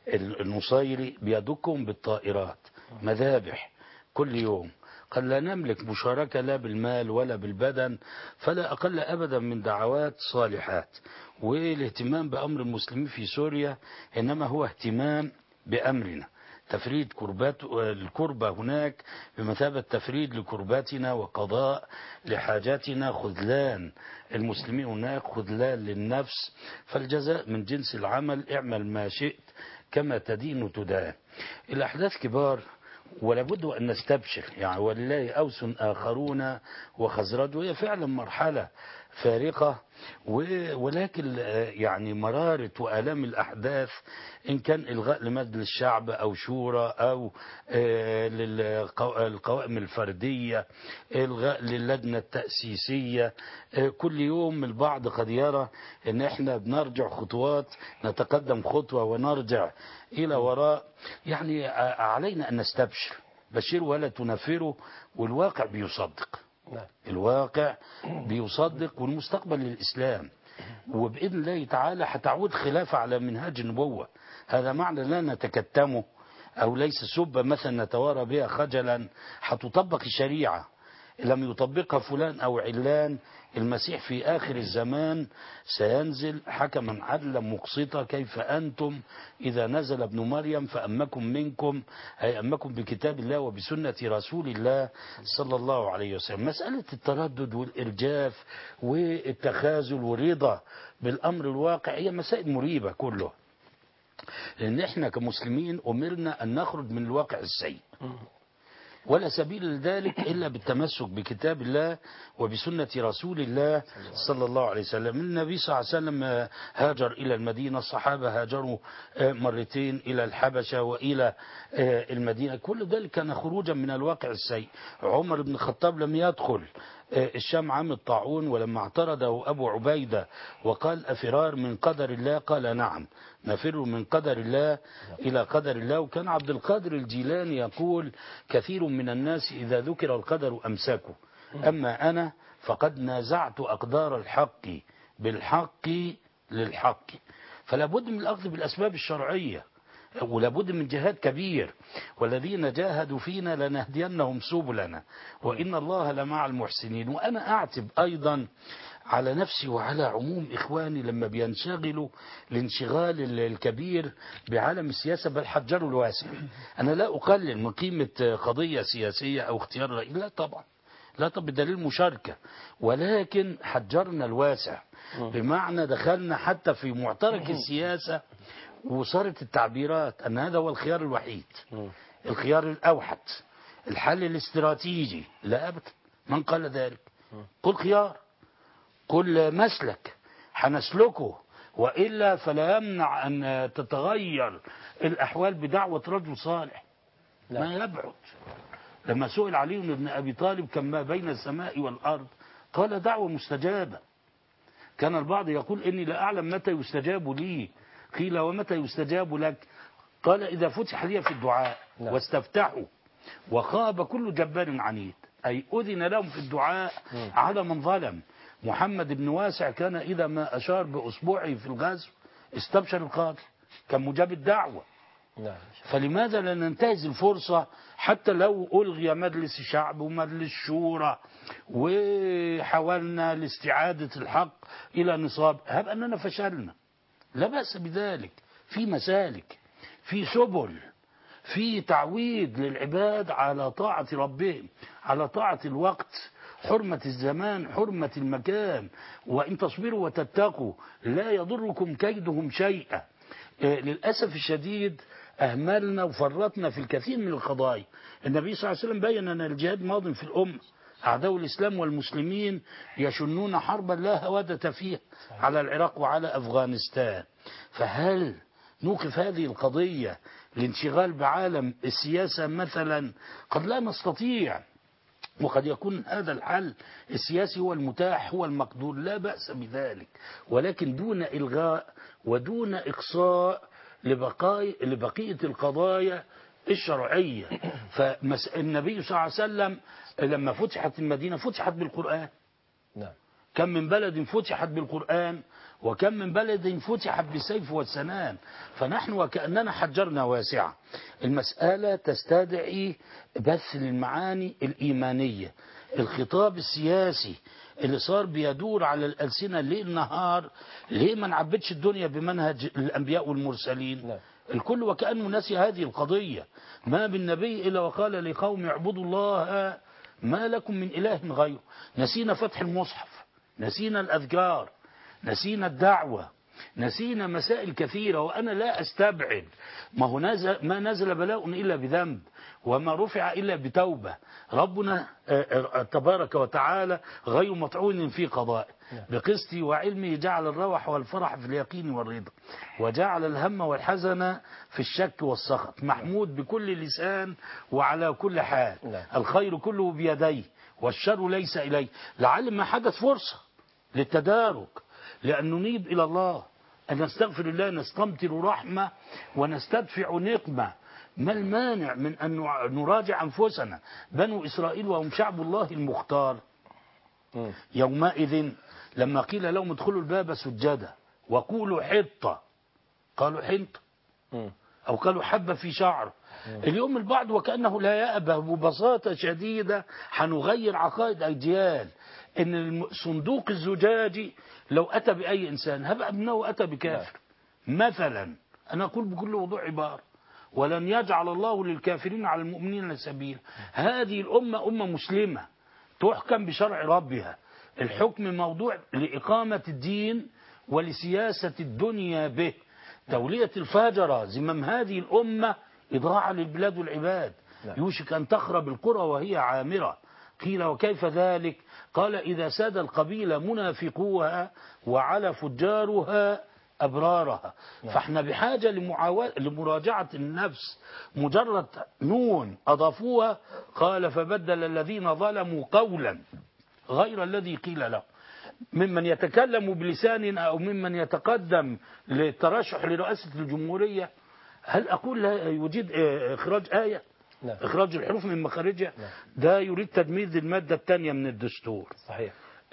النصيري بيدكهم بالطائرات مذابح كل يوم. قد لا نملك مشاركة لا بالمال ولا بالبدن، فلا أقل أبدا من دعوات صالحات. والاهتمام بأمر المسلمين في سوريا إنما هو اهتمام بأمرنا، تفريد كربات الكربة هناك بمثابة تفريد لكرباتنا وقضاء لحاجاتنا، خذلان المسلمين هناك خذلان للنفس، فالجزاء من جنس العمل، اعمل ما شئت كما تدين تدان. الأحداث كبار ولا بد أن نستبشر، يعني ولله أوس آخرون وخزرج، وهي فعلا مرحلة فارقة، ولكن يعني مرارة وآلام الأحداث إن كان إلغاء لمجلس الشعب أو شورى أو للقوائم الفردية، إلغاء للجنة التأسيسية، كل يوم البعض قد يرى أن احنا بنرجع خطوات، نتقدم خطوة ونرجع إلى وراء. يعني علينا أن نستبشر، بشر ولا تنفروا، والواقع بيصدق، الواقع بيصدق، والمستقبل للإسلام، وبإذن الله تعالى هتعود خلافة على منهاج النبوة. هذا معنى لا نتكتمه أو ليس سبة مثلا نتوارى بها خجلا، هتطبق الشريعة، لم يطبقها فلان أو علان. المسيح في آخر الزمان سينزل حكما عدلا مقسطا، كيف أنتم إذا نزل ابن مريم فأمكم منكم، أي أمكم بكتاب الله وبسنة رسول الله صلى الله عليه وسلم. مسألة التردد والإرجاف والتخاذل والرضا بالأمر الواقع هي مسائل مريبة كله، لأن احنا كمسلمين أمرنا أن نخرج من الواقع السيء، ولا سبيل لذلك إلا بالتمسك بكتاب الله وبسنة رسول الله صلى الله عليه وسلم. النبي صلى الله عليه وسلم هاجر إلى المدينة، الصحابة هاجروا مرتين إلى الحبشة وإلى المدينة، كل ذلك كان خروجا من الواقع السيء. عمر بن الخطاب لم يدخل الشام عام الطاعون، ولما اعترضه أبو عبيدة وقال أفرار من قدر الله، قال نعم نفر من قدر الله إلى قدر الله. وكان عبد القادر الجيلاني يقول كثير من الناس إذا ذكر القدر أمسكوا، أما أنا فقد نازعت أقدار الحق بالحق للحق. فلا بد من الأخذ بالأسباب الشرعية، ولا بد من جهاد كبير، والذين جاهدوا فينا لنهدينهم سبلنا وإن الله لمع المحسنين. وأنا أعتب أيضا على نفسي وعلى عموم إخواني لما بينشغلوا الانشغال الكبير بعالم السياسة، بل حجروا الواسع. أنا لا أقلل من قيمة قضية سياسية أو اختيار رأي، لا طبعا، لا طب بدليل مشاركة، ولكن حجرنا الواسع، بمعنى دخلنا حتى في معترك السياسة، وصارت التعبيرات أن هذا هو الخيار الوحيد، الخيار الأوحد، الحل الاستراتيجي. لا أبدا، من قال ذلك؟ قل خيار، قل مسلك حنسلكه، وإلا فلا يمنع أن تتغير الأحوال بدعوة رجل صالح. ما يبعد. لما سئل علي بن أبي طالب كما بين السماء والأرض، قال دعوة مستجابة. كان البعض يقول إني لا أعلم متى يستجاب لي، قيل ومتى يستجاب لك؟ قال إذا فتح لي في الدعاء واستفتحوا وخاب كل جبار عنيد، أي أذن لهم في الدعاء على من ظلم، محمد بن واسع كان إذا ما أشار بأصبعه في الغزو استبشر القاضي، كان مجاب الدعوة. نعم. فلماذا لا ننتهز الفرصة حتى لو ألغي مجلس الشعب ومجلس الشورى وحاولنا لاستعادة الحق إلى نصاب، هب أننا فشلنا، لا بأس بذلك. في مسالك، في سبل، في تعويد للعباد على طاعة ربهم، على طاعة الوقت، حرمة الزمان، حرمة المكان. وإن تصبروا وتتقوا لا يضركم كيدهم شيئا. للأسف الشديد أهملنا وفرطنا في الكثير من القضايا. النبي صلى الله عليه وسلم بين أن الجهاد ماض في الأمة، أعداء الإسلام والمسلمين يشنون حربا لا هوادة فيها على العراق وعلى أفغانستان. فهل نوقف هذه القضية لانشغال بعالم السياسة مثلا؟ قد لا نستطيع، وقد يكون هذا الحل السياسي هو المتاح هو المقدور، لا بأس بذلك، ولكن دون إلغاء ودون إقصاء لبقاء لبقية القضايا الشرعية. فالنبي صلى الله عليه وسلم لما فتحت المدينة فتحت بالقرآن. نعم. كم من بلد فتحت بالقرآن وكم من بلد فتحت بالسيف والسنان. فنحن وكأننا حجرنا واسعة. المسألة تستدعي بث للمعاني الإيمانية. الخطاب السياسي اللي صار بيدور على الألسنة ليل نهار، ليه ما نعبدش الدنيا بمنهج الأنبياء والمرسلين؟ نعم. الكل وكأنه نسي هذه القضية. ما بالنبي إلا وقال لقوم اعبدوا الله ما لكم من إله غيره. نسينا فتح المصحف، نسينا الأذكار، نسينا الدعوة، نسينا مسائل كثيرة. وأنا لا أستبعد، ما هو نزل ما نزل بلاء إلا بذنب وما رفع إلا بتوبة. ربنا تبارك وتعالى غير مطعون في قضاء، بقسطه وعلمه جعل الروح والفرح في اليقين والرضا، وجعل الهم والحزن في الشك والسخط، محمود بكل لسان وعلى كل حال. الخير كله بيديه والشر ليس إليه. لعل ما حدث فرصة للتدارك، لأن ننيب إلى الله، أن نستغفر الله، نستمطر رحمة ونستدفع نقمة. ما المانع من أن نراجع أنفسنا؟ بنو إسرائيل وهم شعب الله المختار يومئذ لما قيل لهم ادخلوا الباب سجدا وقولوا حطة قالوا حنط، أو قالوا حبة في شعر. اليوم البعض وكأنه لا يأبه، ببساطة شديدة هنغير عقائد أجيال. إن الصندوق الزجاجي لو أتى بأي إنسان هب أنه أتى بكافر مثلا، أنا أقول بكل وضوح عبارة، ولن يجعل الله للكافرين على المؤمنين سبيلا. هذه الأمة أمة مسلمة تحكم بشرع ربها. الحكم موضوع لإقامة الدين ولسياسة الدنيا به. تولية الفاجرة زمام هذه الأمة إضاعة للبلاد والعباد. يوشك أن تخرب القرى وهي عامرة. قيل وكيف ذلك؟ قال إذا ساد القبيلة منافقوها وعلى فجارها أبرارها. فاحنا بحاجة لمراجعة النفس. مجرد نون أضافوها قال فبدل الذين ظلموا قولا غير الذي قيل له، ممن يتكلم بلسان أو ممن يتقدم للترشح لرئاسة الجمهورية. هل أقول لا يجيد إخراج آية؟ نعم. إخراج الحروف من مخارجها. نعم. ده يريد تدمير المادة الثانية من الدستور. صحيح.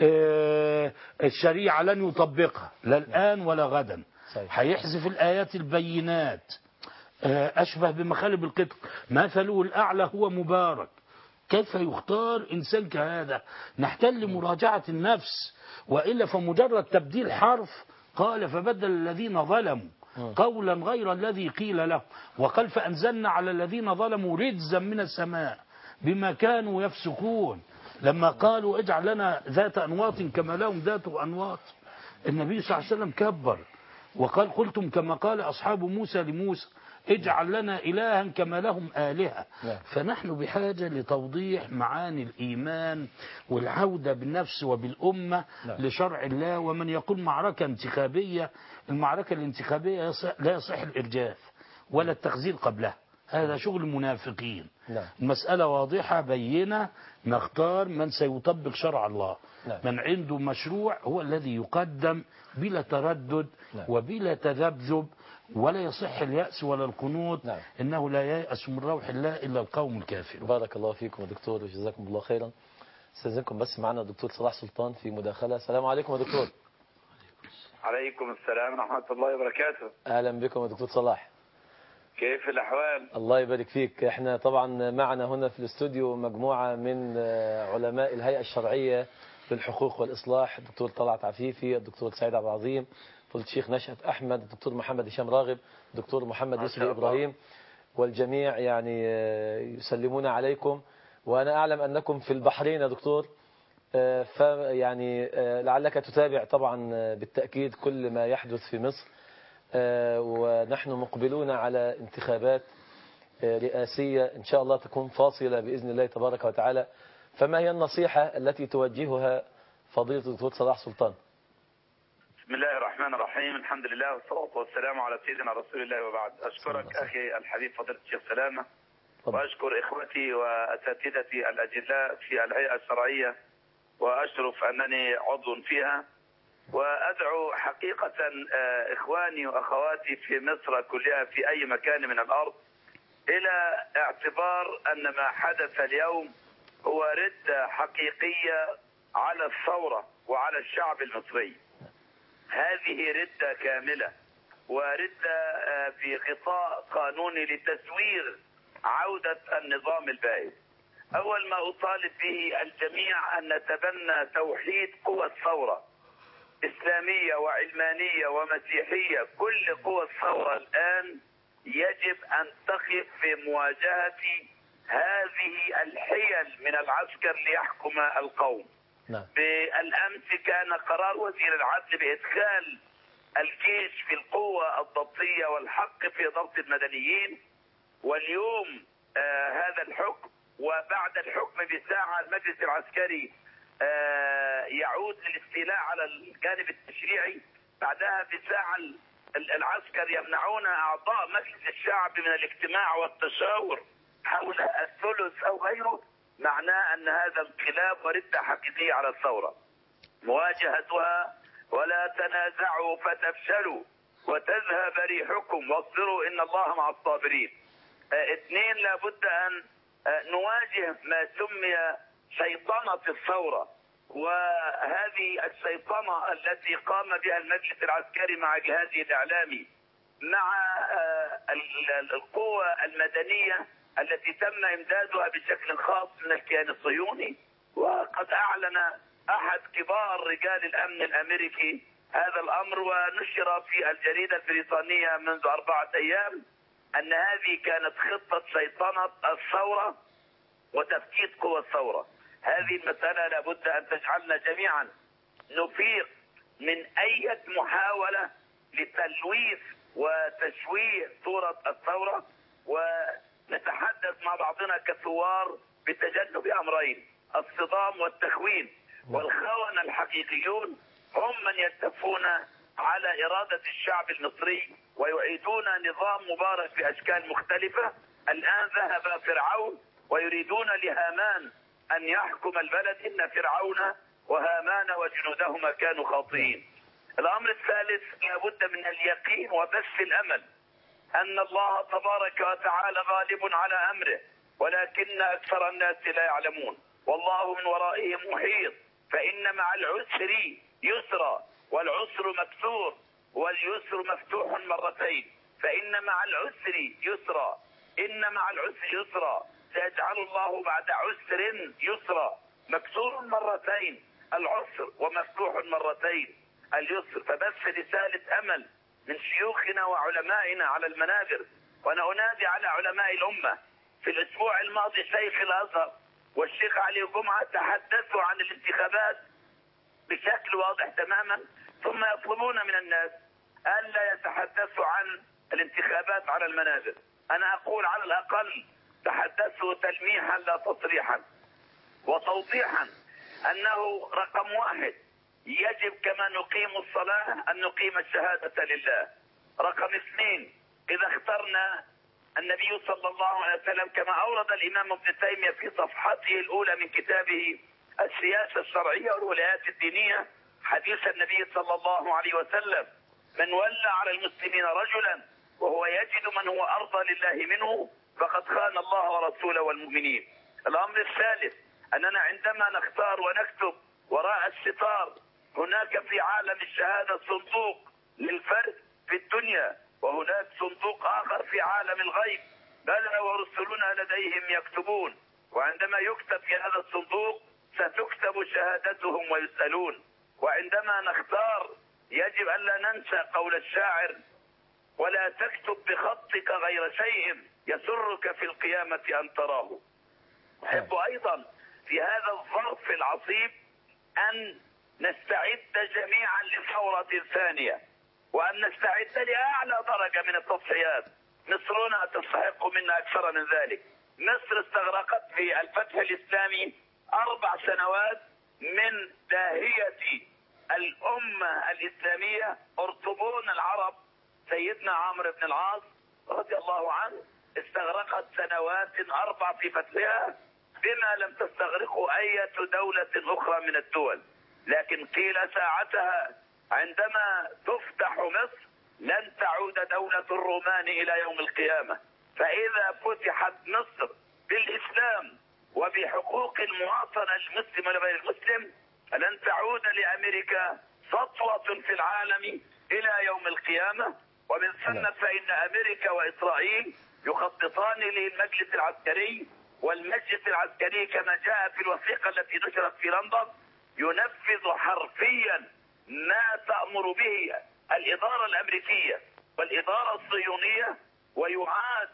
آه الشريعة لن يطبقها لا الآن ولا غدا. صحيح. هيحذف الآيات البينات. آه أشبه بمخالب القطر، مثله الأعلى هو مبارك. كيف يختار إنسان كهذا؟ نحتاج لمراجعة النفس، وإلا فمجرد تبديل حرف. قال فبدل الذين ظلموا قولا غير الذي قيل له، وقال فأنزلنا على الذين ظلموا رجزا من السماء بما كانوا يفسقون. لما قالوا اجعل لنا ذات أنواط كما لهم ذات أنواط، النبي صلى الله عليه وسلم كبر وقال قلتم كما قال أصحاب موسى لموسى اجعل لنا إلها كما لهم آلهة. فنحن بحاجة لتوضيح معاني الإيمان والعودة بالنفس وبالأمة لشرع الله. ومن يقول معركة انتخابية، المعركة الانتخابية لا يصح الإرجاف ولا التخزير قبلها، هذا شغل منافقين. المسألة واضحة بينة، نختار من سيطبق شرع الله. من عنده مشروع هو الذي يقدم بلا تردد وبلا تذبذب، ولا يصح اليأس ولا القنوط. نعم. إنه لا ييأس من روح الله إلا القوم الكافر. بارك الله فيكم دكتور وجزاكم الله خيرا. استاذنكم بس معنا الدكتور صلاح سلطان في مداخلة. السلام عليكم يا دكتور. عليكم السلام ورحمة الله وبركاته. أهلا بكم يا دكتور صلاح. كيف الأحوال؟ الله يبارك فيك. احنا طبعا معنا هنا في الاستوديو مجموعة من علماء الهيئة الشرعية للحقوق والإصلاح، الدكتور طلعت عفيفي، الدكتور سعيد عبد العظيم، فضيلة الشيخ نشأت أحمد، الدكتور محمد هشام راغب، الدكتور محمد يسري إبراهيم، والجميع يعني يسلمون عليكم. وأنا أعلم أنكم في البحرين يا دكتور، فيعني لعلك تتابع طبعا بالتأكيد كل ما يحدث في مصر، ونحن مقبلون على انتخابات رئاسية إن شاء الله تكون فاصلة بإذن الله تبارك وتعالى. فما هي النصيحة التي توجهها فضيلة الدكتور صلاح سلطان؟ بسم الله الرحمن الرحيم، الحمد لله والصلاة والسلام على سيدنا رسول الله وبعد. أشكرك أخي الحبيب فضيلة الشيخ سلامة، وأشكر إخوتي وأساتذتي الأجلاء في الهيئة الشرعية، وأشرف أنني عضو فيها، وأدعو حقيقة إخواني وأخواتي في مصر كلها في أي مكان من الأرض إلى اعتبار أن ما حدث اليوم هو ردة حقيقية على الثورة وعلى الشعب المصري. هذه ردة كاملة، وردة بغطاء قانوني لتسوير عودة النظام البائد. أول ما أطالب به الجميع أن نتبنى توحيد قوى الثورة، إسلامية وعلمانية ومسيحية. كل قوى الثورة الآن يجب أن تقف في مواجهة هذه الحيل من العسكر ليحكم القوم. نعم. بالأمس كان قرار وزير العدل بإدخال الجيش في القوة الضبطية والحق في ضبط المدنيين، واليوم آه هذا الحكم، وبعد الحكم بساعة المجلس العسكري آه يعود للاستيلاء على الجانب التشريعي. بعدها بساعة العسكر يمنعون أعضاء مجلس الشعب من الاجتماع والتشاور حول الثلث أو غيره. معناه أن هذا انقلاب وردة حقيقية على الثورة. مواجهتها ولا تنازعوا فتفشلوا وتذهب ريحكم واصبروا إن الله مع الصابرين. اه اثنين، لابد أن اه نواجه ما سمي شيطنة الثورة، وهذه الشيطنة التي قام بها المجلس العسكري مع جهازه الإعلامي مع اه القوى المدنية التي تم إمدادها بشكل خاص من الكيان الصهيوني. وقد أعلن أحد كبار رجال الأمن الأمريكي هذا الأمر، ونشر في الجريدة البريطانية منذ أربعة أيام أن هذه كانت خطة شيطنة الثورة وتفكيك قوى الثورة. هذه المسألة لابد أن تجعلنا جميعا نفيق من أي محاولة لتلويث وتشويه صورة الثورة، ونتحدث مع بعضنا كثوار بتجنب أمرين: الصدام والتخوين. والخونة الحقيقيون هم من يلتفون على إرادة الشعب المصري ويعيدون نظام مبارك بأشكال مختلفة. الآن ذهب فرعون ويريدون لهامان أن يحكم البلد. إن فرعون وهامان وجنودهما كانوا خاطئين. الأمر الثالث، لابد من اليقين وبث الأمل أن الله تبارك وتعالى غالب على أمره، ولكن أكثر الناس لا يعلمون. والله من ورائهم محيط، فإن مع العسر يسرا، والعسر مكسور واليسر مفتوح مرتين. فإن مع العسر يسرا، إن مع العسر يسرا، سيجعل الله بعد عسر يسرا. مكسور مرتين العسر، ومفتوح مرتين اليسر. فبث رسالة أمل من شيوخنا وعلمائنا على المنابر. وأنا أنادي على علماء الأمة. في الأسبوع الماضي شيخ الأزهر والشيخ علي جمعة تحدثوا عن الانتخابات بشكل واضح تماما، ثم يطلبون من الناس ألا يتحدثوا عن الانتخابات على المنابر. أنا أقول على الأقل تحدثوا تلميحا لا تصريحا، وتوضيحا أنه رقم واحد يجب كما نقيم الصلاة أن نقيم الشهادة لله. رقم اثنين، إذا اخترنا النبي صلى الله عليه وسلم كما أورد الإمام ابن تيمية في صفحته الأولى من كتابه السياسة الشرعية والولايات الدينية حديث النبي صلى الله عليه وسلم: من ولى على المسلمين رجلا وهو يجد من هو أرضى لله منه فقد خان الله ورسوله والمؤمنين. الأمر الثالث، أننا عندما نختار ونكتب وراء الستار هناك في عالم الشهادة صندوق للفرد في الدنيا، وهناك صندوق آخر في عالم الغيب. بلى ورسلنا لديهم يكتبون، وعندما يكتب في هذا الصندوق ستكتب شهادتهم ويسألون. وعندما نختار يجب أن لا ننسى قول الشاعر: ولا تكتب بخطك غير شيء يسرك في القيامة أن تراه. أحب أيضا في هذا الظرف العصيب أن نستعد جميعا لثورة ثانية، وأن نستعد لأعلى درجة من التضحيات. مصرنا تستحق منا أكثر من ذلك. مصر استغرقت في الفتح الإسلامي أربع سنوات من داهية الأمة الإسلامية. أرطبون العرب سيدنا عمرو بن العاص رضي الله عنه استغرقت سنوات أربع في فتحها بما لم تستغرقه أي دولة أخرى من الدول. لكن قيل ساعتها عندما تفتح مصر لن تعود دولة الرومان إلى يوم القيامة. فإذا فتحت مصر بالإسلام وبحقوق المواطن المسلم وغير المسلم لن تعود لأمريكا سطوة في العالم إلى يوم القيامة. ومن ثم فإن أمريكا وإسرائيل يخططان للمجلس العسكري، والمجلس العسكري كما جاء في الوثيقة التي نشرت في لندن ينفذ حرفيا ما تأمر به الإدارة الأمريكية والإدارة الصهيونية، ويعاد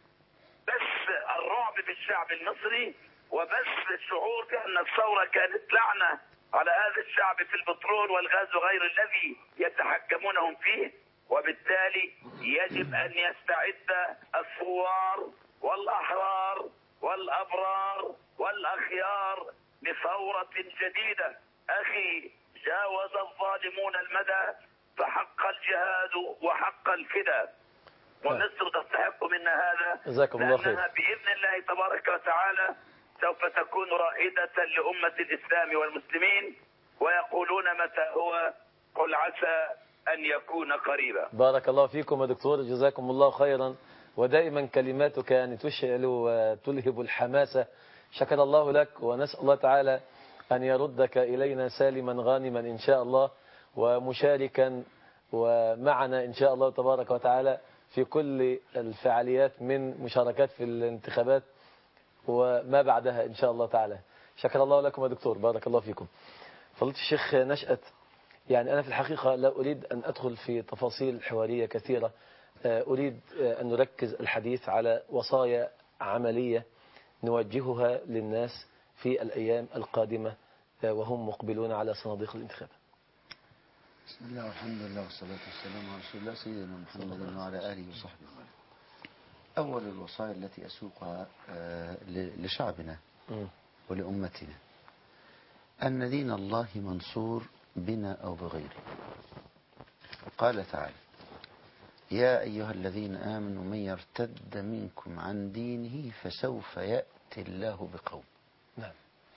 بث الرعب في الشعب المصري وبث الشعور بأن الثورة كانت لعنة على هذا الشعب في البترول والغاز وغير الذي يتحكمونهم فيه. وبالتالي يجب أن يستعد الثوار والأحرار والأبرار والأخيار لثورة جديدة. أخي، جاوز الظالمون المدى فحق الجهاد وحق الفداء، ومصر تستحق منا هذا، جزاكم الله خير. لأنها بإذن الله تبارك وتعالى سوف تكون رائدة لأمة الإسلام والمسلمين، ويقولون متى هو، قل عسى أن يكون قريبا. بارك الله فيكم يا دكتور، جزاكم الله خيرا، ودائما كلماتك يعني تشعل وتلهب الحماسة. شكر الله لك، ونسأل الله تعالى أن يردك إلينا سالما غانما إن شاء الله، ومشاركا ومعنا إن شاء الله تبارك وتعالى في كل الفعاليات من مشاركات في الانتخابات وما بعدها إن شاء الله تعالى. شكر الله لكم يا دكتور، بارك الله فيكم. فضيلة الشيخ نشأت، يعني أنا في الحقيقة لا أريد أن أدخل في تفاصيل حوارية كثيرة، أريد أن نركز الحديث على وصايا عملية نوجهها للناس في الأيام القادمة وهم مقبلون على صناديق الانتخاب. بسم الله والحمد لله والصلاة والسلام على رسول الله سيدنا محمد وعلى آله وصحبه. أول الوصايا التي أسوقها لشعبنا ولأمتنا أن دين الله منصور بنا أو بغيره. قال تعالى: يا أيها الذين آمنوا من يرتد منكم عن دينه فسوف يأتي الله بقوم نعم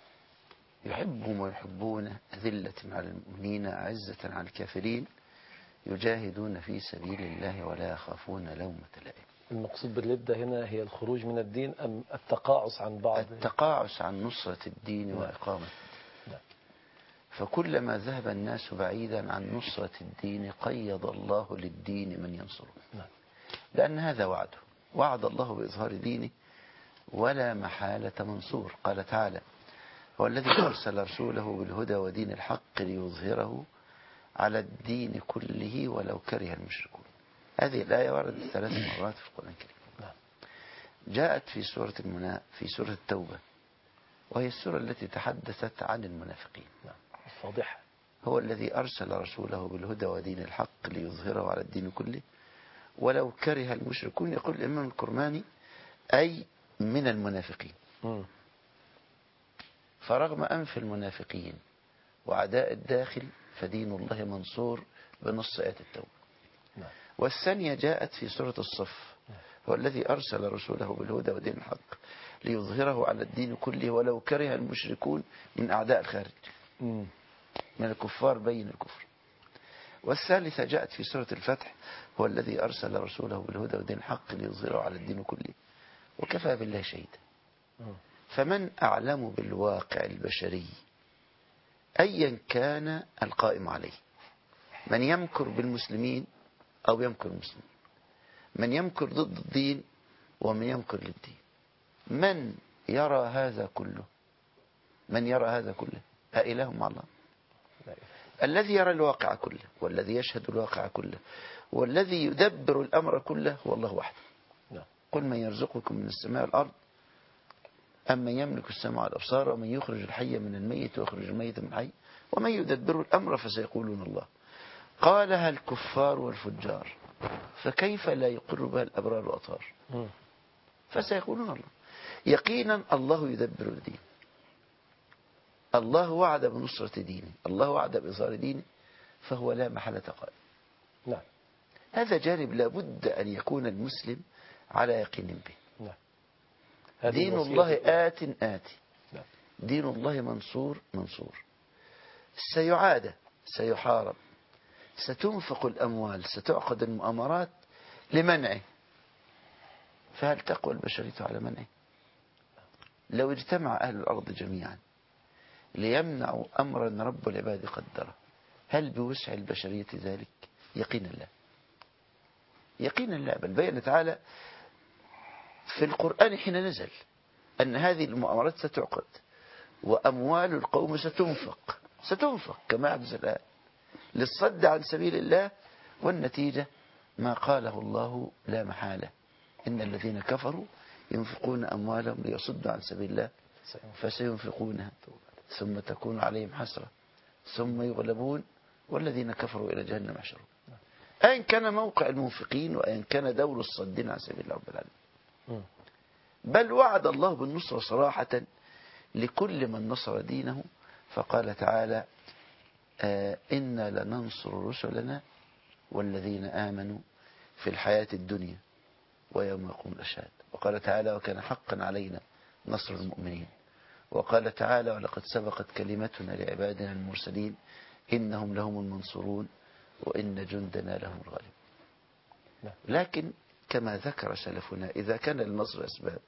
يحبهم ويحبونه أذلة على المؤمنين أعزة على الكافرين يجاهدون في سبيل الله ولا يخافون لومة لائم. المقصود بالردة هنا هي الخروج من الدين أم التقاعس عن بعض؟ التقاعس عن نصرة الدين نعم. وإقامة. نعم. فكلما ذهب الناس بعيدا عن نصرة الدين قيض الله للدين من ينصره. نعم. لأن هذا وعده، وعد الله بإظهار دينه ولا محالة منصور. قال تعالى: هو الذي أرسل رسوله بالهدى ودين الحق ليظهره على الدين كله ولو كره المشركون. هذه الآية وردت ثلاث مرات في القرآن الكريم. نعم. جاءت في سورة المنا في سورة التوبة، وهي السورة التي تحدثت عن المنافقين. نعم. الفاضحة. هو الذي أرسل رسوله بالهدى ودين الحق ليظهره على الدين كله ولو كره المشركون. يقول الإمام الكرماني: أي من المنافقين. م. فرغم أنف المنافقين وعداء الداخل فدين الله منصور بنص آية التوبة. نعم. والثانية جاءت في سورة الصف: هو الذي أرسل رسوله بالهدى ودين الحق ليظهره على الدين كله ولو كره المشركون من أعداء الخارج م. من الكفار بين الكفر. والثالثة جاءت في سورة الفتح: هو الذي أرسل رسوله بالهدى ودين الحق ليظهره على الدين كله وكفى بالله شهيدا. فمن أعلم بالواقع البشري أيا كان القائم عليه، من يمكر بالمسلمين أو يمكر المسلمين، من يمكر ضد الدين ومن يمكر للدين، من يرى هذا كله، من يرى هذا كله أإله مع الله؟ الذي يرى الواقع كله والذي يشهد الواقع كله والذي يدبر الأمر كله هو الله وحده. قل من يرزقكم من السماء والأرض أم من يملك السمع والأبصار ومن يخرج الحي من الميت ويخرج الميت من الحي ومن يدبر الأمر فسيقولون الله. قالها الكفار والفجار فكيف لا يقر بها الأبرار والأطهار؟ فسيقولون الله. يقينا الله يدبر الدين، الله وعد بنصرة دينه، الله وعد بإظهار دينه، فهو لا محالة قائم. نعم. هذا جانب لابد أن يكون المسلم على يقين به. نعم. دين الله آت آتي. نعم. دين الله منصور منصور. سيعاد، سيحارب، ستنفق الأموال، ستعقد المؤامرات لمنعه، فهل تقوى البشرية على منعه؟ لو اجتمع أهل الأرض جميعا ليمنعوا أمرا رب العباد قدره، هل بوسع البشرية ذلك؟ يقينا لا، يقينا لا. بل بين تعالى في القرآن حين نزل أن هذه المؤامرات ستعقد وأموال القوم ستنفق ستنفق كما يحدث الآن للصد عن سبيل الله، والنتيجة ما قاله الله لا محالة: إن الذين كفروا ينفقون أموالهم ليصدوا عن سبيل الله فسينفقونها ثم تكون عليهم حسرة ثم يغلبون والذين كفروا إلى جهنم يحشرون. أين كان موقع المنفقين وأين كان دور الصدين عن سبيل الله رب العالمين؟ بل وعد الله بالنصرة صراحة لكل من نصر دينه، فقال تعالى: آه إنا لننصر رسلنا والذين آمنوا في الحياة الدنيا ويوم يقوم الأشهاد. وقال تعالى: وكان حقا علينا نصر المؤمنين. وقال تعالى: ولقد سبقت كلمتنا لعبادنا المرسلين إنهم لهم المنصورون وإن جندنا لهم الغالب. لكن كما ذكر سلفنا إذا كان للنصر أسباب،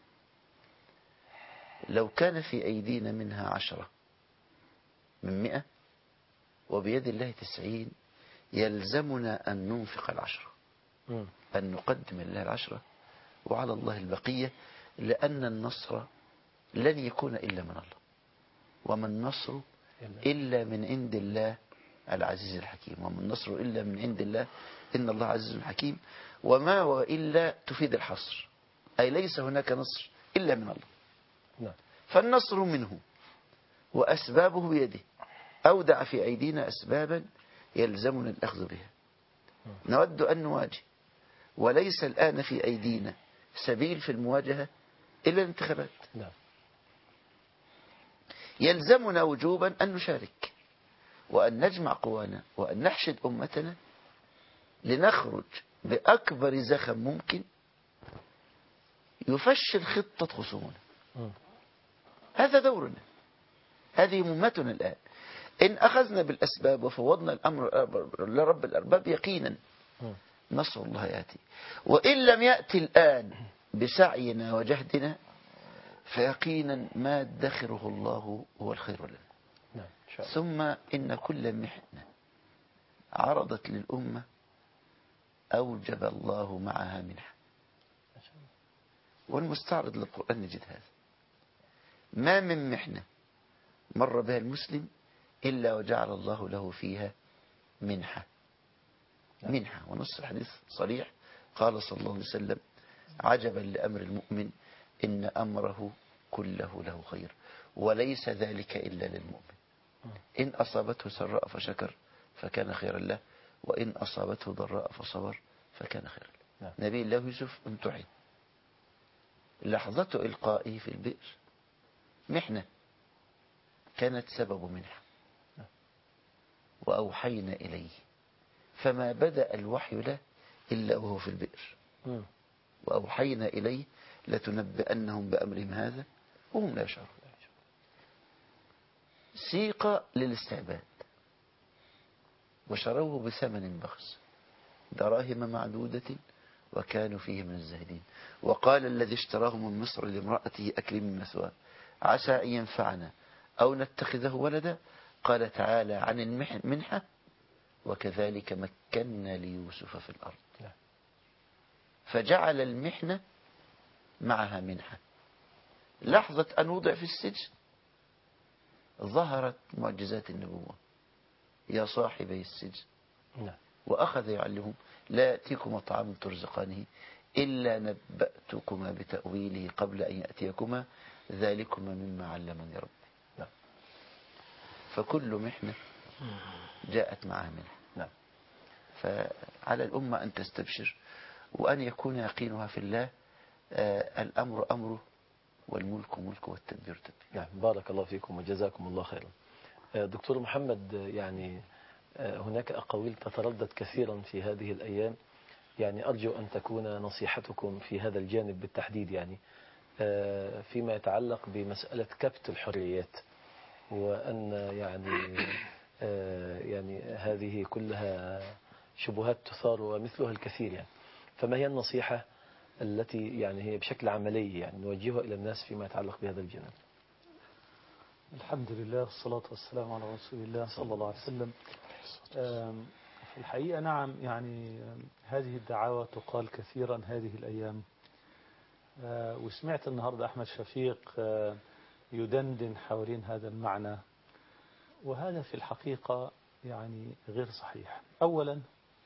لو كان في أيدينا منها عشرة من مئة وبيد الله تسعين يلزمنا أن ننفق العشرة، أن نقدم لله العشرة وعلى الله البقية، لأن النصر لن يكون إلا من الله، وما النصر إلا من عند الله العزيز الحكيم، وما النصر إلا من عند الله إن الله عزيز حكيم. وما وإلا تفيد الحصر، أي ليس هناك نصر إلا من الله. فالنصر منه وأسبابه بيده، أودع في أيدينا أسبابا يلزمنا الأخذ بها، نود أن نواجه، وليس الآن في أيدينا سبيل في المواجهة إلا الانتخابات. يلزمنا وجوبا أن نشارك وأن نجمع قوانا وأن نحشد أمتنا لنخرج بأكبر زخم ممكن يفشل خطة خصومنا. هذا دورنا، هذه مهمتنا الآن. إن أخذنا بالأسباب وفوضنا الأمر لرب الأرباب يقينا نصر الله يأتي، وإن لم يأتي الآن بسعينا وجهدنا فيقينا ما ادخره الله هو الخير لنا. ثم إن كل محنة عرضت للأمة أوجب الله معها منحة، والمستعرض للقرآن نجد هذا. ما من محنة مر بها المسلم إلا وجعل الله له فيها منحة منحة ونص الحديث صريح، قال صلى الله عليه وسلم: عجبا لأمر المؤمن إن أمره كله له خير وليس ذلك إلا للمؤمن، إن أصابته سراء فشكر فكان خيرا له وإن أصابته ضراء فصبر فكان خيرا له. نبي الله يوسف امتحن، لحظة إلقائه في البئر محنة كانت سبب منحة، وأوحينا إليه فما بدأ الوحي له إلا وهو في البئر، وأوحينا إليه لتنبئنهم بأمرهم هذا وهم لا يشعرون. سيق للاستعباد وشروه بثمن بخس دراهم معدودة وكانوا فيه من الزاهدين. وقال الذي اشتراه من مصر لامرأته أكرمي مثواه عسى أن ينفعنا أو نتخذه ولدا. قال تعالى عن المنحة وكذلك مكنا ليوسف في الأرض. فجعل المحنة معها منحة. لحظة أن وضع في السجن ظهرت معجزات النبوة يا صاحبي السجن، وأخذ يعلمهم لا يأتيكما طعام ترزقانه إلا نبأتكما بتأويله قبل أن يأتيكما ذلكما مما علمني ربي. فكل محنة جاءت معها منحة. فعلى الأمة أن تستبشر وأن يكون يقينها في الله. آه الأمر أمره والملك ملك والتدبير تدبير. يعني بارك الله فيكم وجزاكم الله خيرا. آه دكتور محمد، يعني آه هناك أقاويل تتردد كثيرا في هذه الأيام، يعني أرجو أن تكون نصيحتكم في هذا الجانب بالتحديد، يعني آه فيما يتعلق بمسألة كبت الحريات، وأن يعني آه يعني هذه كلها شبهات تثار ومثلها الكثير، يعني فما هي النصيحة التي يعني هي بشكل عملي يعني نوجهها إلى الناس فيما يتعلق بهذا الجانب؟ الحمد لله والصلاة والسلام على رسول الله صلى الله عليه وسلم. في الحقيقة نعم، يعني هذه الدعاوى تقال كثيرا هذه الأيام، وسمعت النهاردة أحمد شفيق يدندن حوالين هذا المعنى، وهذا في الحقيقة يعني غير صحيح. أولا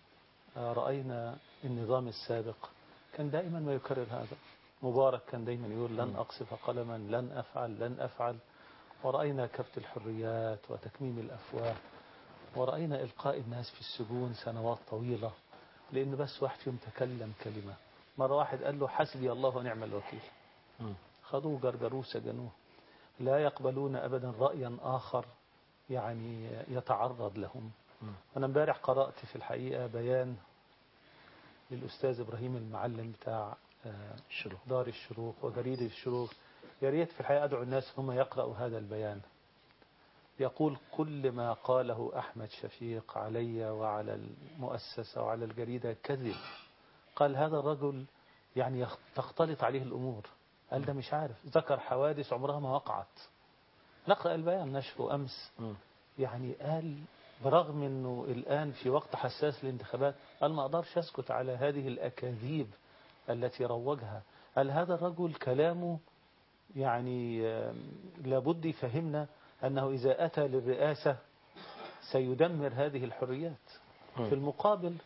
رأينا النظام السابق كان دائما ما يكرر هذا. مبارك كان دائما يقول لن أقصف قلما، لن أفعل لن أفعل. ورأينا كبت الحريات وتكميم الأفواه، ورأينا إلقاء الناس في السجون سنوات طويلة لأن بس واحد فيهم تكلم كلمة. مرة واحد قال له حسبي الله ونعم الوكيل، خذوه جرجروه سجنوه. لا يقبلون أبدا رأيا آخر يعني يتعرض لهم. أنا امبارح قرأت في الحقيقة بيان للأستاذ إبراهيم المعلم بتاع دار الشروق وجريدة الشروق. يا ريت في الحقيقة أدعو الناس هم يقرأوا هذا البيان. يقول كل ما قاله أحمد شفيق علي وعلى المؤسسة وعلى الجريدة كذب. قال هذا الرجل يعني تختلط عليه الأمور. قال ده مش عارف، ذكر حوادث عمرها ما وقعت. نقرأ البيان نشره أمس. يعني قال برغم أنه الآن في وقت حساس للانتخابات، قال ما أقدرش أسكت على هذه الأكاذيب التي روجها. قال هذا الرجل كلامه يعني لابد يفهمنا أنه إذا أتى للرئاسة سيدمر هذه الحريات. في المقابل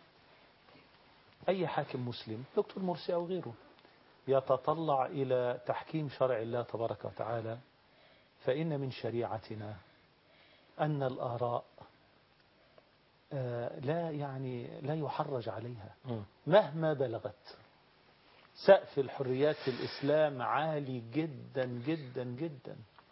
أي حاكم مسلم دكتور مرسي أو غيره يتطلع إلى تحكيم شرع الله تبارك وتعالى، فإن من شريعتنا أن الآراء لا يعني لا يحرج عليها مهما بلغت. سقف الحريات في الإسلام عالي جدا جدا جدا.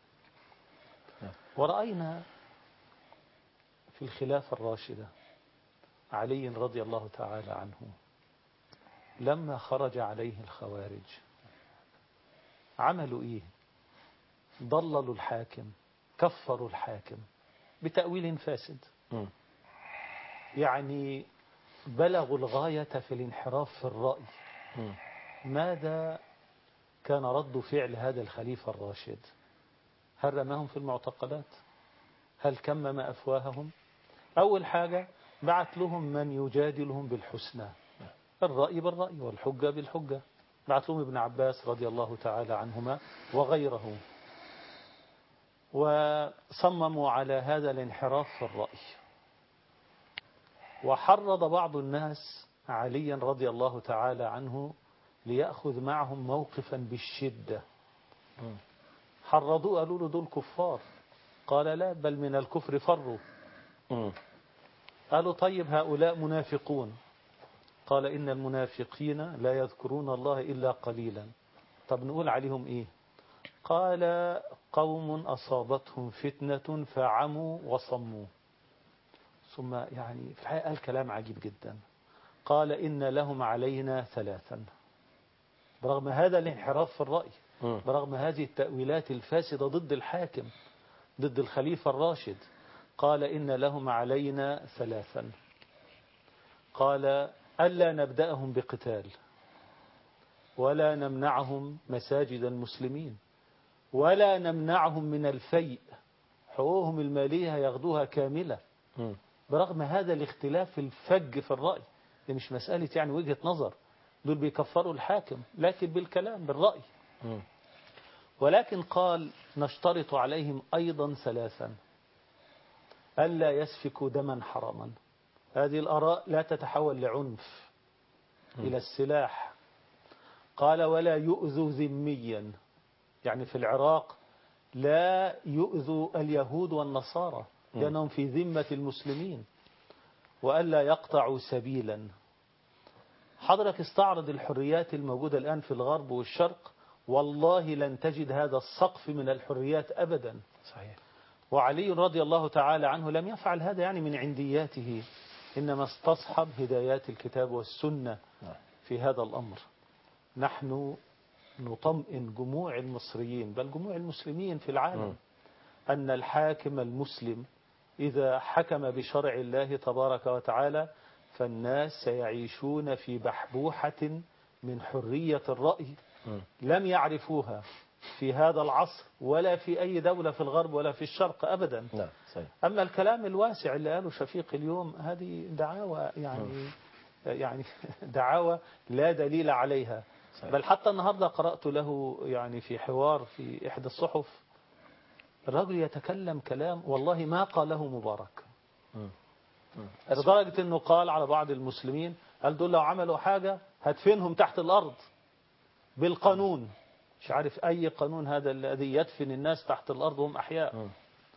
ورأينا في الخلافة الراشدة علي رضي الله تعالى عنه لما خرج عليه الخوارج عملوا إيه؟ ضللوا الحاكم، كفروا الحاكم بتأويل فاسد. يعني بلغوا الغاية في الانحراف في الرأي. ماذا كان رد فعل هذا الخليفة الراشد؟ هل رماهم في المعتقلات؟ هل كمم أفواههم؟ أول حاجة بعت لهم من يجادلهم بالحسنى، الرأي بالرأي والحجة بالحجة. بعت لهم ابن عباس رضي الله تعالى عنهما وغيره، وصمموا على هذا الانحراف في الرأي. وحرض بعض الناس عليا رضي الله تعالى عنه ليأخذ معهم موقفا بالشدة. حرضوه قالوا له دول كفار، قال لا بل من الكفر فروا. قالوا طيب هؤلاء منافقون، قال إن المنافقين لا يذكرون الله إلا قليلا. طب نقول عليهم إيه؟ قال قوم أصابتهم فتنة فعموا وصموا. ثم يعني في الحقيقة قال كلام عجيب جدا. قال إن لهم علينا ثلاثا. برغم هذا الانحراف في الرأي، برغم هذه التأويلات الفاسدة ضد الحاكم ضد الخليفة الراشد، قال إن لهم علينا ثلاثا. قال ألا نبدأهم بقتال، ولا نمنعهم مساجد المسلمين، ولا نمنعهم من الفيء، حقوقهم المالية هياخدوها كاملة. م. برغم هذا الاختلاف الفج في الرأي، دي مش مسألة يعني وجهة نظر، دول بيكفروا الحاكم لكن بالكلام بالرأي. م. ولكن قال نشترط عليهم أيضا ثلاثا: ألا يسفكوا دما حراما. هذه الآراء لا تتحول لعنف م. إلى السلاح. قال ولا يؤذوا ذميا، يعني في العراق لا يؤذوا اليهود والنصارى لأنهم في ذمة المسلمين. وألا يقطعوا سبيلا. حضرتك استعرض الحريات الموجودة الآن في الغرب والشرق، والله لن تجد هذا السقف من الحريات أبدا. صحيح. وعلي رضي الله تعالى عنه لم يفعل هذا يعني من عندياته، إنما استصحب هدايات الكتاب والسنة في هذا الأمر. نحن نطمئن جموع المصريين بل جموع المسلمين في العالم أن الحاكم المسلم إذا حكم بشرع الله تبارك وتعالى فالناس سيعيشون في بحبوحة من حرية الرأي لم يعرفوها في هذا العصر ولا في أي دولة في الغرب ولا في الشرق أبدا. نعم صحيح. أما الكلام الواسع اللي قاله شفيق اليوم هذه دعاوى يعني يعني دعاوى لا دليل عليها. صحيح. بل حتى النهاردة قرأت له يعني في حوار في إحدى الصحف الرجل يتكلم كلام والله ما قاله مبارك، لدرجة أنه قال على بعض المسلمين قال دول لو عملوا حاجة هدفنهم تحت الأرض بالقانون. مش عارف أي قانون هذا الذي يدفن الناس تحت الأرض وهم أحياء.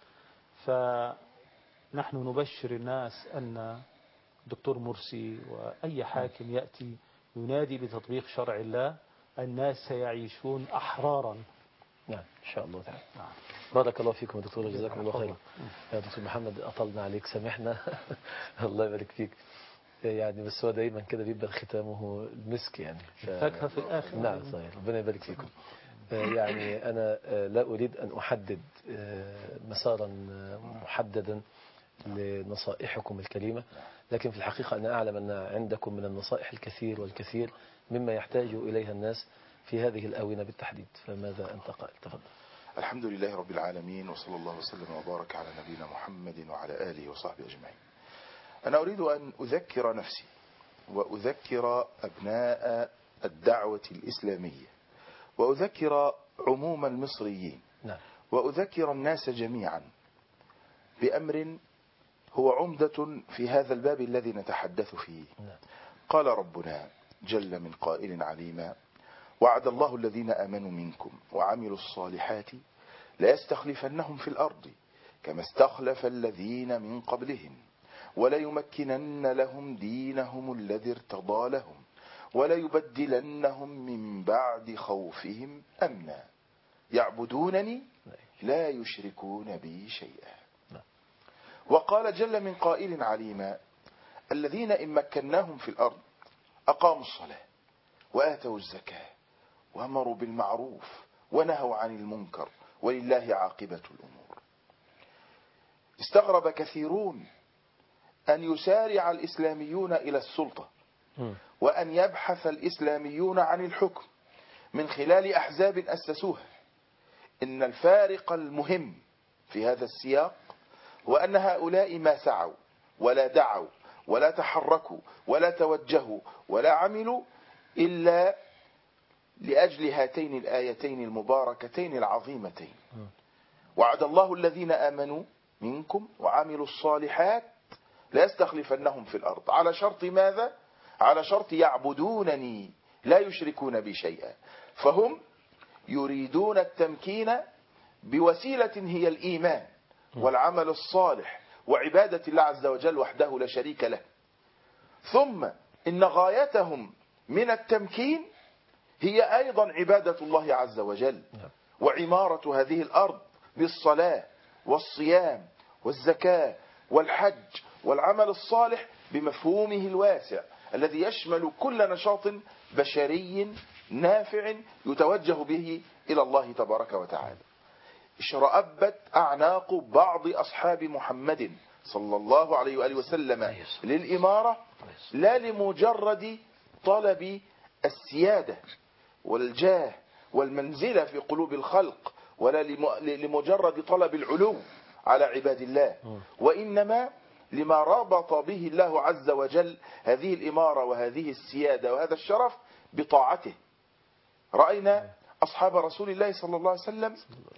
فنحن نبشر الناس أن دكتور مرسي وأي حاكم يأتي ينادي بتطبيق شرع الله الناس سيعيشون أحرارا. نعم إن شاء الله تعالى. نعم. بارك الله فيكم يا دكتور، جزاكم الله خيرا. يا دكتور محمد أطلنا عليك سامحنا. الله يبارك فيك. يعني بس هو دايما كده بيبقى ختامه المسك يعني ف... فاكهة في الآخر. نعم صحيح. ربنا يبارك فيكم. يعني أنا لا أريد أن أحدد مسارا محددا لنصائحكم الكريمة، لكن في الحقيقة أنا أعلم أن عندكم من النصائح الكثير والكثير مما يحتاج إليها الناس في هذه الآونة بالتحديد. فماذا أنت قائل؟ تفضل. الحمد لله رب العالمين، وصلى الله وسلم وبارك على نبينا محمد وعلى آله وصحبه أجمعين. أنا أريد أن أذكر نفسي وأذكر أبناء الدعوة الإسلامية وأذكر عموم المصريين وأذكر الناس جميعا بأمر هو عمدة في هذا الباب الذي نتحدث فيه. قال ربنا جل من قائل عليما: وعد الله الذين آمنوا منكم وعملوا الصالحات ليستخلفنهم في الأرض كما استخلف الذين من قبلهم وليمكنن لهم دينهم الذي ارتضى لهم وليبدلنهم من بعد خوفهم أمنا يعبدونني لا يشركون بي شيئا. وقال جل من قائل عليما: الذين إن مكناهم في الأرض أقاموا الصلاة وآتوا الزكاة وأمروا بالمعروف ونهوا عن المنكر ولله عاقبة الأمور. استغرب كثيرون أن يسارع الإسلاميون إلى السلطة وأن يبحث الإسلاميون عن الحكم من خلال أحزاب أسسوها. إن الفارق المهم في هذا السياق وأن هؤلاء ما سعوا ولا دعوا ولا تحركوا ولا توجهوا ولا عملوا إلا لأجل هاتين الآيتين المباركتين العظيمتين: وعد الله الذين آمنوا منكم وعملوا الصالحات لا يستخلفنهم في الأرض. على شرط ماذا؟ على شرط يعبدونني لا يشركون بي شيئا. فهم يريدون التمكين بوسيلة هي الإيمان والعمل الصالح وعبادة الله عز وجل وحده لا شريك له. ثم إن غايتهم من التمكين هي أيضا عبادة الله عز وجل وعمارة هذه الأرض بالصلاة والصيام والزكاة والحج والعمل الصالح بمفهومه الواسع الذي يشمل كل نشاط بشري نافع يتوجه به إلى الله تبارك وتعالى. اشرأبت أعناق بعض أصحاب محمد صلى الله عليه وآله وسلم للإمارة لا لمجرد طلب السيادة، والجاه والمنزلة في قلوب الخلق، ولا لمجرد طلب العلو على عباد الله، وإنما لما ربط به الله عز وجل هذه الإمارة وهذه السيادة وهذا الشرف بطاعته. رأينا أصحاب رسول الله صلى الله عليه وسلم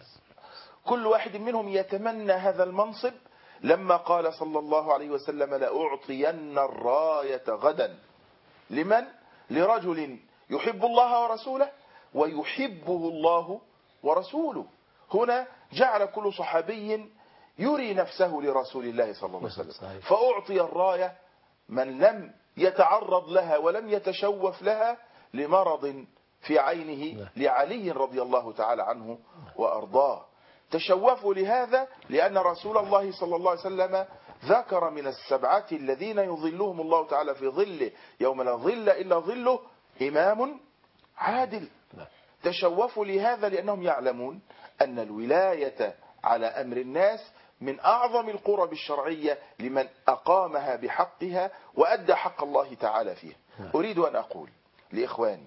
كل واحد منهم يتمنى هذا المنصب، لما قال صلى الله عليه وسلم لأعطين الراية غدا. لمن؟ لرجل يحب الله ورسوله ويحبه الله ورسوله. هنا جعل كل صحابي يري نفسه لرسول الله صلى الله عليه وسلم، فأعطي الراية من لم يتعرض لها ولم يتشوف لها لمرض في عينه لعلي رضي الله تعالى عنه وأرضاه. تشوفوا لهذا لأن رسول الله صلى الله عليه وسلم ذكر من السبعة الذين يظلهم الله تعالى في ظله يوم لا ظل إلا ظله إمام عادل. تشوفوا لهذا لأنهم يعلمون أن الولاية على أمر الناس من أعظم القرب الشرعية لمن أقامها بحقها وأدى حق الله تعالى فيها. أريد أن أقول لإخواني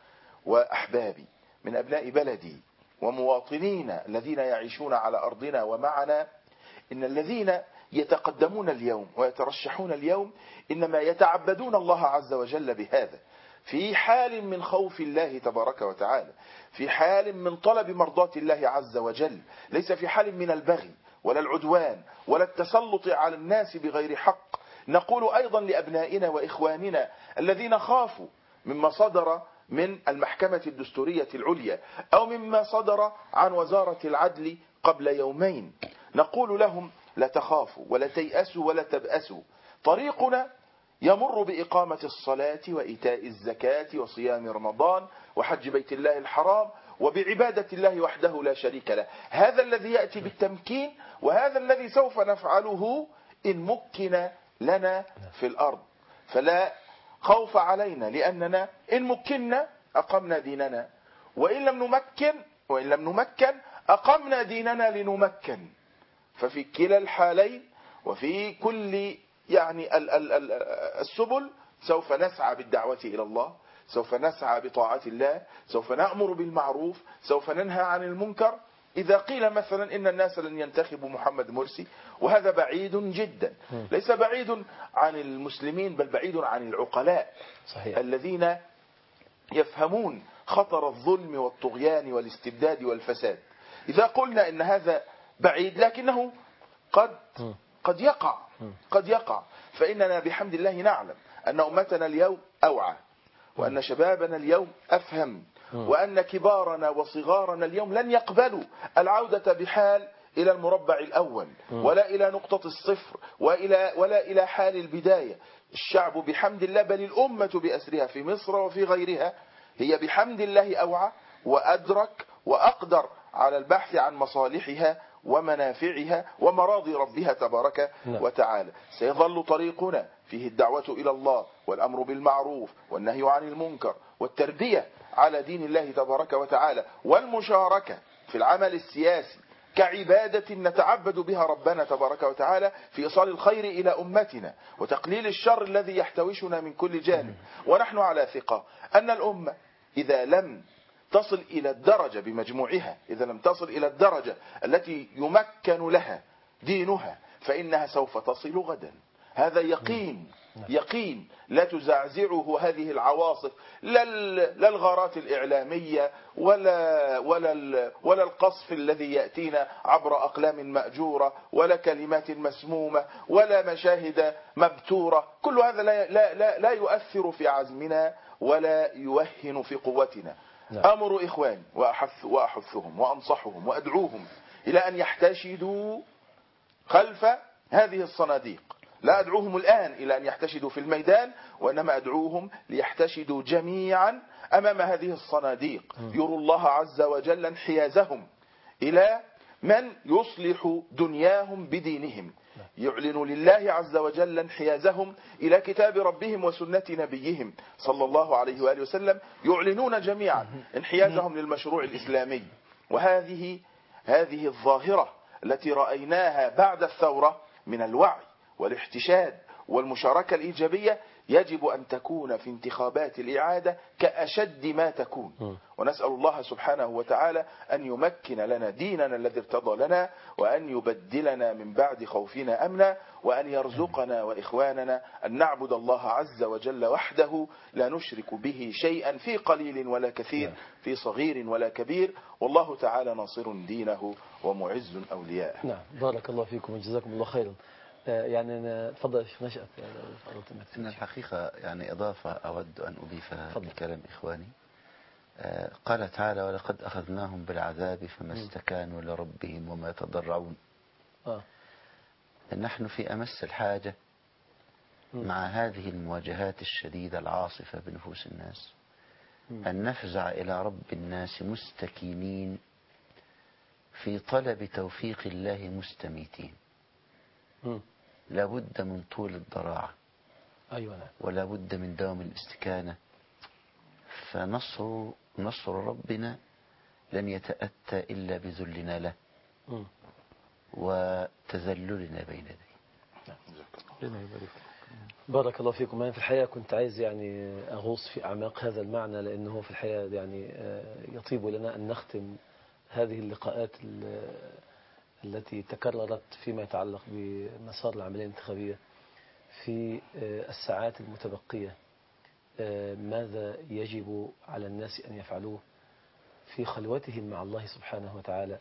وأحبابي من أبناء بلدي ومواطنين الذين يعيشون على أرضنا ومعنا، إن الذين يتقدمون اليوم ويترشحون اليوم إنما يتعبدون الله عز وجل بهذا، في حال من خوف الله تبارك وتعالى، في حال من طلب مرضاة الله عز وجل، ليس في حال من البغي ولا العدوان ولا التسلط على الناس بغير حق. نقول أيضا لأبنائنا وإخواننا الذين خافوا مما صدر من المحكمة الدستورية العليا أو مما صدر عن وزارة العدل قبل يومين، نقول لهم لا تخافوا ولا تيأسوا ولا تبأسوا. طريقنا يمر بإقامة الصلاة وإيتاء الزكاة وصيام رمضان وحج بيت الله الحرام وبعبادة الله وحده لا شريك له. هذا الذي يأتي بالتمكين، وهذا الذي سوف نفعله إن مكن لنا في الأرض. فلا خوف علينا، لأننا إن مكنا أقمنا ديننا، وإن لم نمكن وإن لم نمكن أقمنا ديننا لنمكن. ففي كلا الحالين وفي كل يعني السبل سوف نسعى بالدعوة إلى الله، سوف نسعى بطاعة الله، سوف نأمر بالمعروف، سوف ننهى عن المنكر. إذا قيل مثلا إن الناس لن ينتخبوا محمد مرسي، وهذا بعيد جدا، ليس بعيد عن المسلمين بل بعيد عن العقلاء صحيح. الذين يفهمون خطر الظلم والطغيان والاستبداد والفساد. إذا قلنا إن هذا بعيد لكنه قد قد يقع قد يقع فإننا بحمد الله نعلم أن أمتنا اليوم أوعى، وأن شبابنا اليوم أفهم، وأن كبارنا وصغارنا اليوم لن يقبلوا العودة بحال إلى المربع الأول ولا إلى نقطة الصفر وإلى ولا إلى حال البداية. الشعب بحمد الله بل الأمة بأسرها في مصر وفي غيرها هي بحمد الله أوعى وأدرك وأقدر على البحث عن مصالحها ومنافعها ومراضي ربها تبارك وتعالى. سيظل طريقنا فيه الدعوة إلى الله والأمر بالمعروف والنهي عن المنكر والتربية على دين الله تبارك وتعالى والمشاركة في العمل السياسي كعبادة نتعبد بها ربنا تبارك وتعالى في إيصال الخير إلى أمتنا وتقليل الشر الذي يحتوشنا من كل جانب. ونحن على ثقة أن الأمة إذا لم تصل إلى الدرجة بمجموعها، إذا لم تصل إلى الدرجة التي يمكن لها دينها، فإنها سوف تصل غدا. هذا يقين يقين لا تزعزعه هذه العواصف، لا الغارات الإعلامية ولا ولا ولا القصف الذي يأتينا عبر أقلام مأجورة ولا كلمات مسمومة ولا مشاهد مبتورة. كل هذا لا لا لا, لا يؤثر في عزمنا ولا يوهن في قوتنا. أمر إخواني وأحث وأحثهم وأنصحهم وأدعوهم إلى أن يحتشدوا خلف هذه الصناديق. لا أدعوهم الآن إلى أن يحتشدوا في الميدان، وإنما أدعوهم ليحتشدوا جميعا أمام هذه الصناديق، يروا الله عز وجل انحيازهم إلى من يصلح دنياهم بدينهم، يعلن لله عز وجل انحيازهم إلى كتاب ربهم وسنة نبيهم صلى الله عليه وآله وسلم، يعلنون جميعا انحيازهم للمشروع الإسلامي. وهذه هذه الظاهرة التي رأيناها بعد الثورة من الوعي والاحتشاد والمشاركة الإيجابية يجب أن تكون في انتخابات الإعادة كأشد ما تكون. ونسأل الله سبحانه وتعالى أن يمكن لنا ديننا الذي ارتضى لنا، وأن يبدلنا من بعد خوفنا أمنا، وأن يرزقنا وإخواننا أن نعبد الله عز وجل وحده لا نشرك به شيئا في قليل ولا كثير، في صغير ولا كبير، والله تعالى ناصر دينه ومعز أولياءه. نعم، بارك الله فيكم وجزاكم الله خيرا. يعني تفضل شيخ نشأت. إن الحقيقة يعني إضافة أود أن أضيفها لكلام إخواني. قال تعالى: ولقد أخذناهم بالعذاب فما استكانوا لربهم وما يتضرعون. آه. نحن في أمس الحاجة مع هذه المواجهات الشديدة العاصفة بنفوس الناس أن نفزع إلى رب الناس مستكينين في طلب توفيق الله مستميتين. لا بد من طول الضراعة، أيوة نعم. ولا بد من دوام الاستكانة، فنصر نصر ربنا لن يتأتى إلا بذلنا له م. وتذللنا بين يديه. بارك الله فيكم. أنا في الحقيقة كنت عايز يعني أغوص في أعماق هذا المعنى، لأنه في الحقيقة يعني يطيب لنا أن نختم هذه اللقاءات التي تكررت فيما يتعلق بمسار العملية الانتخابية في الساعات المتبقية. ماذا يجب على الناس أن يفعلوه في خلوتهم مع الله سبحانه وتعالى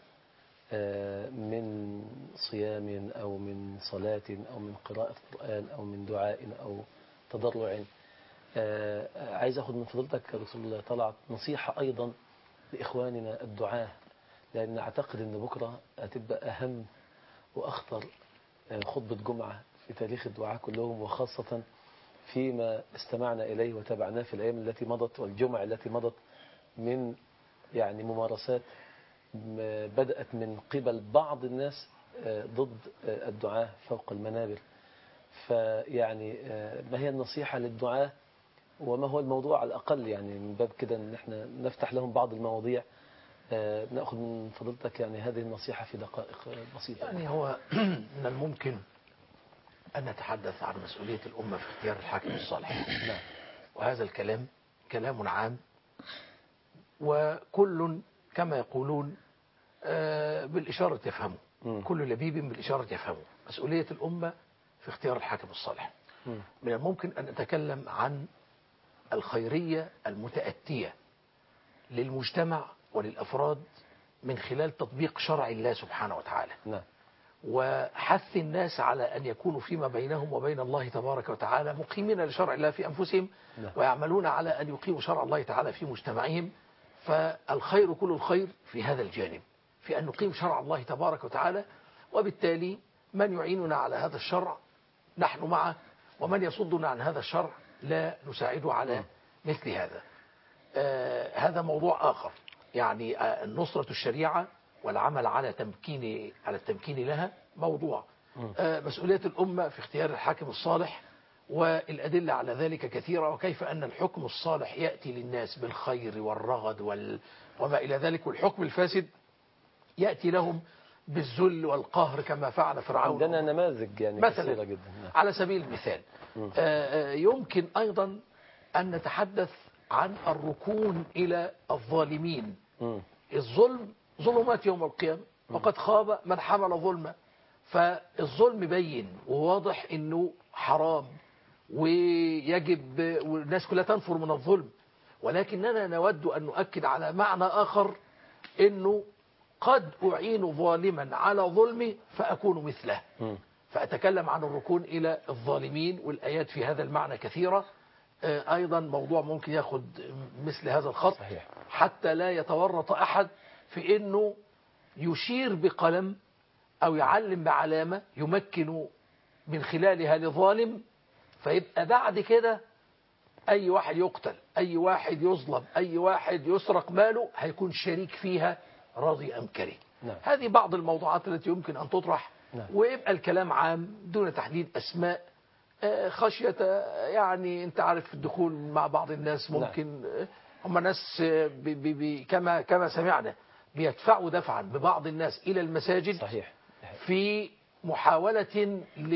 من صيام أو من صلاة أو من قراءة قرآن أو من دعاء أو تضرع. عايز أخذ من فضلتك دكتور طلعت نصيحة أيضا لإخواننا الدعاة، لأن أعتقد أن بكرة هتبقى أهم وأخطر خطبة جمعة في تاريخ الدعاة كلهم، وخاصة فيما استمعنا إليه وتابعناه في الأيام التي مضت والجمع التي مضت من يعني ممارسات بدأت من قبل بعض الناس ضد الدعاة فوق المنابر. فيعني ما هي النصيحة للدعاة، وما هو الموضوع على الأقل يعني من باب كده أن احنا نفتح لهم بعض المواضيع، نأخذ من فضلتك يعني هذه النصيحة في دقائق بسيطة. يعني هو من الممكن أن نتحدث عن مسؤولية الأمة في اختيار الحاكم الصالح. نعم. وهذا الكلام كلام عام، وكل كما يقولون بالإشارة يفهمه. م. كل لبيب بالإشارة يفهمه. مسؤولية الأمة في اختيار الحاكم الصالح. م. من الممكن أن نتكلم عن الخيرية المتأتية للمجتمع وللأفراد من خلال تطبيق شرع الله سبحانه وتعالى. نعم. وحث الناس على أن يكونوا فيما بينهم وبين الله تبارك وتعالى مقيمين لشرع الله في أنفسهم. نعم. ويعملون على أن يقيموا شرع الله تعالى في مجتمعهم. فالخير كل الخير في هذا الجانب، في أن نقيم شرع الله تبارك وتعالى، وبالتالي من يعيننا على هذا الشرع نحن معه، ومن يصدنا عن هذا الشرع لا نساعده على مثل هذا. آه هذا موضوع آخر، يعني آه نصرة الشريعة والعمل على تمكين على التمكين لها موضوع. آه مسؤولية الأمة في اختيار الحاكم الصالح، والأدلة على ذلك كثيرة، وكيف أن الحكم الصالح يأتي للناس بالخير والرغد وال... وما إلى ذلك، والحكم الفاسد يأتي لهم بالذل والقهر كما فعل فرعون. عندنا نماذج يعني كثيرة جدا. على سبيل المثال آه يمكن أيضا أن نتحدث عن الركون إلى الظالمين. م. الظلم ظلمات يوم القيامة، وقد خاب من حمل ظلما. فالظلم بين وواضح أنه حرام، ويجب والناس كلها تنفر من الظلم، ولكننا نود أن نؤكد على معنى آخر، أنه قد أعين ظالما على ظلمي فأكون مثله. م. فأتكلم عن الركون إلى الظالمين، والآيات في هذا المعنى كثيرة. أيضا موضوع ممكن يأخذ مثل هذا الخط. صحيح. حتى لا يتورط أحد في أنه يشير بقلم أو يعلم بعلامة يمكن من خلالها لظالم، فيبقى بعد كده أي واحد يقتل، أي واحد يظلم، أي واحد يسرق ماله هيكون شريك فيها راضي أم كريم. نعم. هذه بعض الموضوعات التي يمكن أن تطرح. نعم. ويبقى الكلام عام دون تحديد أسماء، خشية يعني أنت عارف الدخول مع بعض الناس ممكن. نعم. هم ناس بي بي بي كما كما سمعنا بيدفعوا دفعا ببعض الناس إلى المساجد. صحيح. في محاولة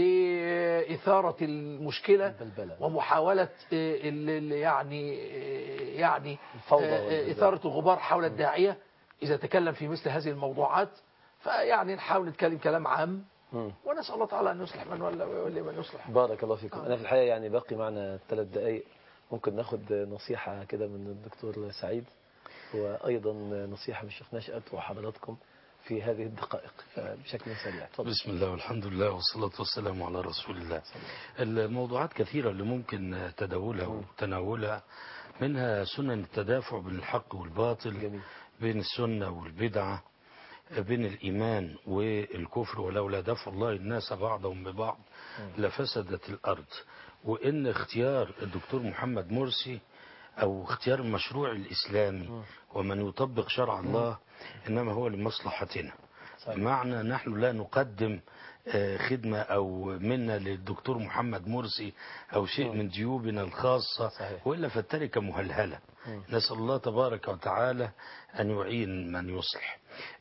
لإثارة المشكلة البلبلة. ومحاولة آه، ال- ال- يعني آه، يعني الفوضى آه، والبلبلة. إثارة الغبار حول الداعية إذا تكلم في مثل هذه الموضوعات. فيعني نحاول نتكلم كلام عام مم. ونسأل الله تعالى أن يصلح من ولا ويولي من يصلح. بارك الله فيكم. أنا في الحقيقة يعني باقي معنا ثلاث دقائق، ممكن ناخد نصيحة كده من الدكتور سعيد وأيضا نصيحة من الشيخ نشأت وحضراتكم في هذه الدقائق فبشكل سريع. تفضل. بسم الله والحمد لله والصلاة والسلام على رسول الله. الموضوعات كثيرة اللي ممكن تداولها وتناولها، منها سنن التدافع بين الحق والباطل، جميل. بين السنة والبدعة، بين الإيمان والكفر، ولولا دفع الله الناس بعضهم ببعض لفسدت الأرض، وإن اختيار الدكتور محمد مرسي أو اختيار المشروع الإسلامي ومن يطبق شرع الله إنما هو لمصلحتنا. بمعنى نحن لا نقدم آه، خدمة أو منا للدكتور محمد مرسي أو شيء من جيوبنا الخاصة، صحيح. وإلا فالتركة مهلهلة. نسأل الله تبارك وتعالى أن يعين من يصلح.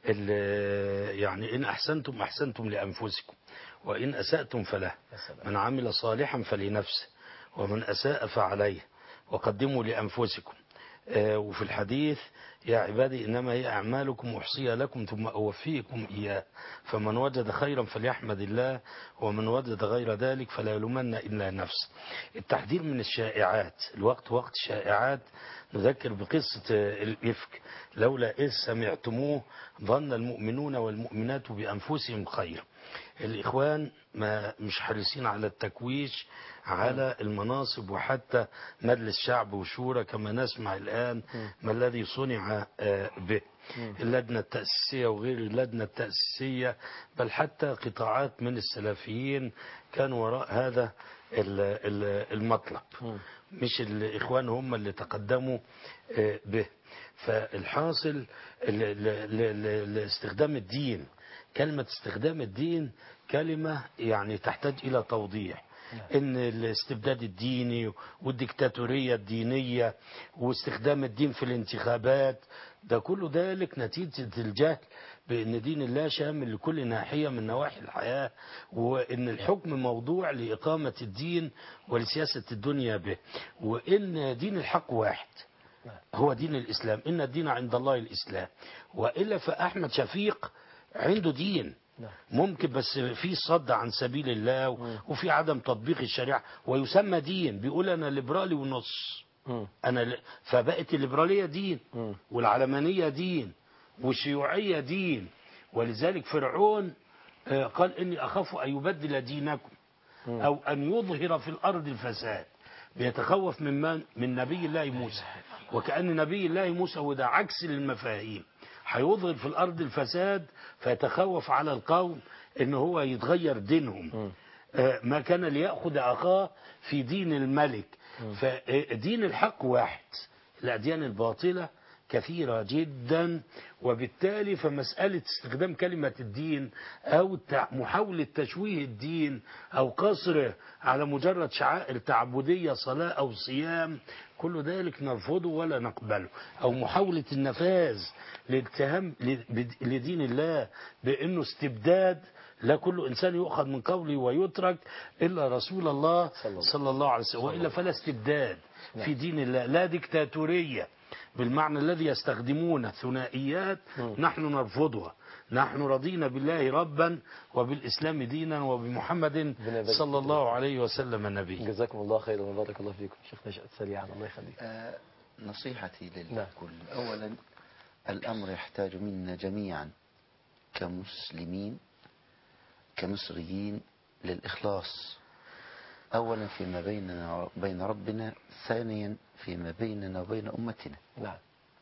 ال- يعني إن أحسنتم أحسنتم لأنفسكم وإن أسأتم فله. من عمل صالحا فلنفسه ومن أساء فعليه وقدموا لأنفسكم. آه، وفي الحديث يا عبادي إنما هي أعمالكم أحصيها لكم ثم أوفيكم إياه، فمن وجد خيرا فليحمد الله ومن وجد غير ذلك فلا يلومن إلا نفسه. التحذير من الشائعات، الوقت وقت شائعات. نذكر بقصة آه، الإفك، لولا إذ سمعتموه ظن المؤمنون والمؤمنات بأنفسهم خيرا. الإخوان ما مش حريصين على التكويش على المناصب وحتى مجلس شعب وشورى كما نسمع الآن ما الذي صنع آه، به. اللجنة التأسيسية وغير اللجنة التأسيسية، بل حتى قطاعات من السلفيين كانوا وراء هذا ال- ال- المطلب، مش الإخوان هم اللي تقدموا آه، به. فالحاصل ال- ال- ال- ال- استخدام الدين، كلمة استخدام الدين كلمة يعني تحتاج إلى توضيح. إن الاستبداد الديني والديكتاتورية الدينية واستخدام الدين في الانتخابات، ده كله ذلك نتيجة الجهل بأن دين الله شامل لكل ناحية من نواحي الحياة، وأن الحكم موضوع لإقامة الدين ولسياسة الدنيا به، وأن دين الحق واحد هو دين الإسلام. إن الدين عند الله الإسلام. وإلا فأحمد شفيق عنده دين ممكن بس في صد عن سبيل الله وفي عدم تطبيق الشريعة ويسمى دين، بيقول أنا ليبرالي ونص. أنا ل... فبقت الليبرالية دين والعلمانية دين والشيوعية دين. ولذلك فرعون آه، قال إني أخاف أن يبدل دينكم أو أن يظهر في الأرض الفساد، بيتخوف من من؟ من نبي الله موسى، وكأن نبي الله موسى وده عكس للمفاهيم، هيظهر في الأرض الفساد فيتخوف على القوم إن هو يتغير دينهم. آه، ما كان ليأخذ أخاه في دين الملك. فدين الحق واحد، الأديان الباطلة كثيرة جدا، وبالتالي فمسألة استخدام كلمة الدين أو محاولة تشويه الدين أو قصره على مجرد شعائر تعبدية صلاة أو صيام، كل ذلك نرفضه ولا نقبله. أو محاولة النفاذ للاتهام لدين الله بأنه استبداد، لا كل إنسان يؤخذ من قوله ويترك إلا رسول الله صلى الله عليه وسلم، وإلا فلا استبداد في دين الله، لا ديكتاتورية بالمعنى الذي يستخدمون ثنائيات نحن نرفضها. نحن رضينا بالله ربا وبالإسلام دينا وبمحمد صلى الله عليه وسلم نبيا. جزاكم الله خيرا وبارك الله فيكم. شيخ نشأت سريعا الله يخليك. آه نصيحتي للكل، أولا الأمر يحتاج منا جميعا كمسلمين كمصريين للإخلاص، أولا فيما بيننا وبين ربنا، ثانيا فيما بيننا وبين أمتنا. نعم.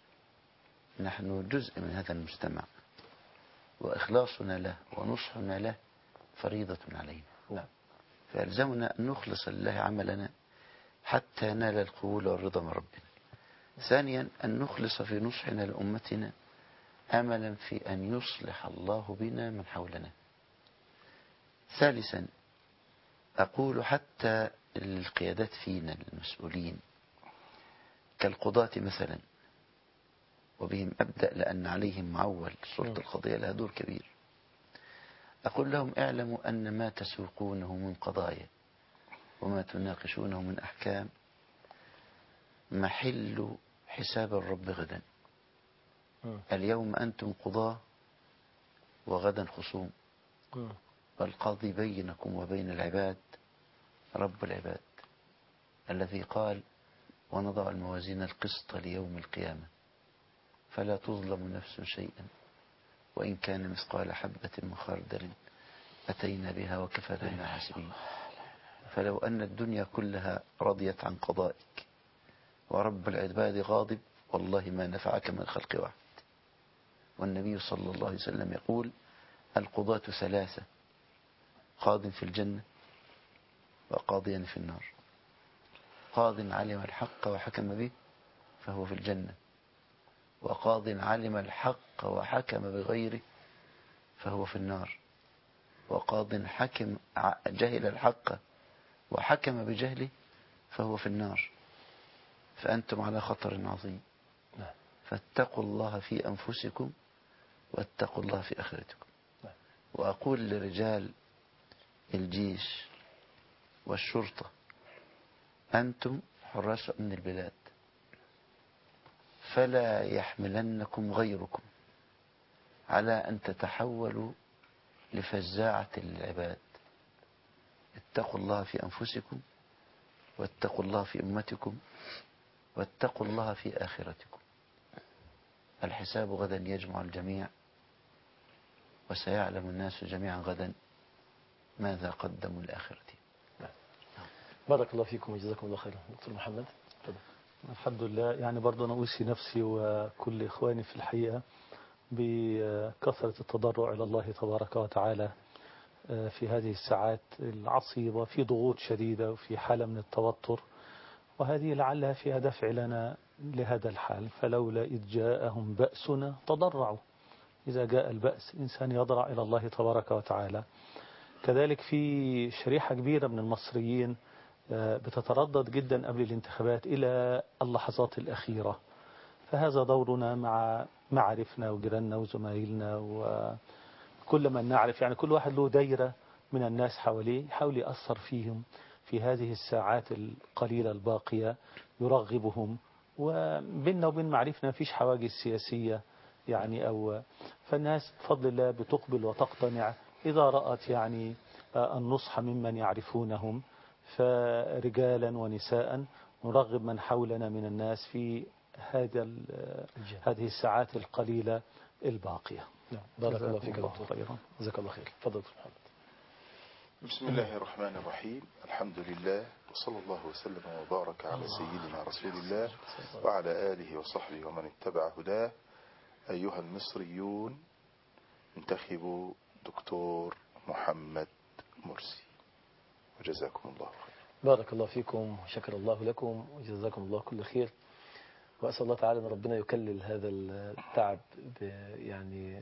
نحن جزء من هذا المجتمع، وإخلاصنا له ونصحنا له فريضة علينا. نعم. فيلزمنا أن نخلص لله عملنا حتى نال القبول والرضا من ربنا. ثانيا أن نخلص في نصحنا لأمتنا أملا في أن يصلح الله بنا من حولنا. ثالثا أقول حتى للقيادات فينا المسؤولين كالقضاة مثلا، وبهم أبدأ لأن عليهم معول، سلطة القضية لها دور كبير. أقول لهم اعلموا أن ما تسوقونه من قضايا وما تناقشونه من أحكام محل حساب الرب غدا. اليوم أنتم قضاة وغدا خصوم، والقاضي بينكم وبين العباد رب العباد الذي قال ونضع الموازين القسط ليوم القيامة فلا تظلم نفس شيئا وإن كان مثقال حبة من خردل أتينا بها وكفى بنا حاسبين. فلو أن الدنيا كلها رضيت عن قضائك ورب العباد غاضب والله ما نفعك من خلق واحد. والنبي صلى الله عليه وسلم يقول القضاة ثلاثة قاض في الجنة وقاضيا في النار. قاض علم الحق وحكم به فهو في الجنة، وقاض علم الحق وحكم بغيره فهو في النار، وقاض حكم جهل الحق وحكم بجهله فهو في النار. فأنتم على خطر عظيم، فاتقوا الله في أنفسكم واتقوا الله في آخرتكم. وأقول لرجال الجيش والشرطة أنتم حراس أمن البلاد، فلا يحملنكم غيركم على أن تتحولوا لفزاعة العباد. اتقوا الله في أنفسكم واتقوا الله في أمتكم واتقوا الله في آخرتكم. الحساب غدا يجمع الجميع، وسيعلم الناس جميعا غدا ماذا قدموا لآخرتهم. بارك الله فيكم وجزاكم الله خيرا. دكتور محمد تفضل. الحمد لله. يعني برضه أنا أوصي نفسي وكل إخواني في الحقيقة بكثرة التضرع إلى الله تبارك وتعالى في هذه الساعات العصيبة، في ضغوط شديدة وفي حالة من التوتر، وهذه لعلها فيها دفع لنا لهذا الحال. فلولا إذ جاءهم بأسنا تضرعوا. إذا جاء البأس الإنسان يضرع إلى الله تبارك وتعالى. كذلك في شريحة كبيرة من المصريين بتتردد جدا قبل الانتخابات إلى اللحظات الأخيرة، فهذا دورنا مع معارفنا وجيراننا وزمايلنا وكل من نعرف. يعني كل واحد له دايرة من الناس حواليه يحاول يأثر فيهم في هذه الساعات القليلة الباقية، يرغبهم. وبيننا وبين معرفنا مفيش حواجز سياسية يعني أو فالناس بفضل الله بتقبل وتقتنع إذا رأت يعني النصح ممن يعرفونهم، فرجالا ونساء نرغب من حولنا من الناس في هذا هذه الساعات القليلة الباقية. بارك الله فيك دكتور خيرا. جزاك الله خير. تفضل دكتور محمد. بسم الله الرحمن الرحيم. الحمد لله وصلى الله وسلم وبارك على سيدنا رسول الله وعلى آله وصحبه ومن اتبع هداه. أيها المصريون انتخبوا دكتور محمد مرسي وجزاكم الله خير. بارك الله فيكم وشكر الله لكم وجزاكم الله كل خير. وأسأل الله تعالى أن ربنا يكلل هذا التعب يعني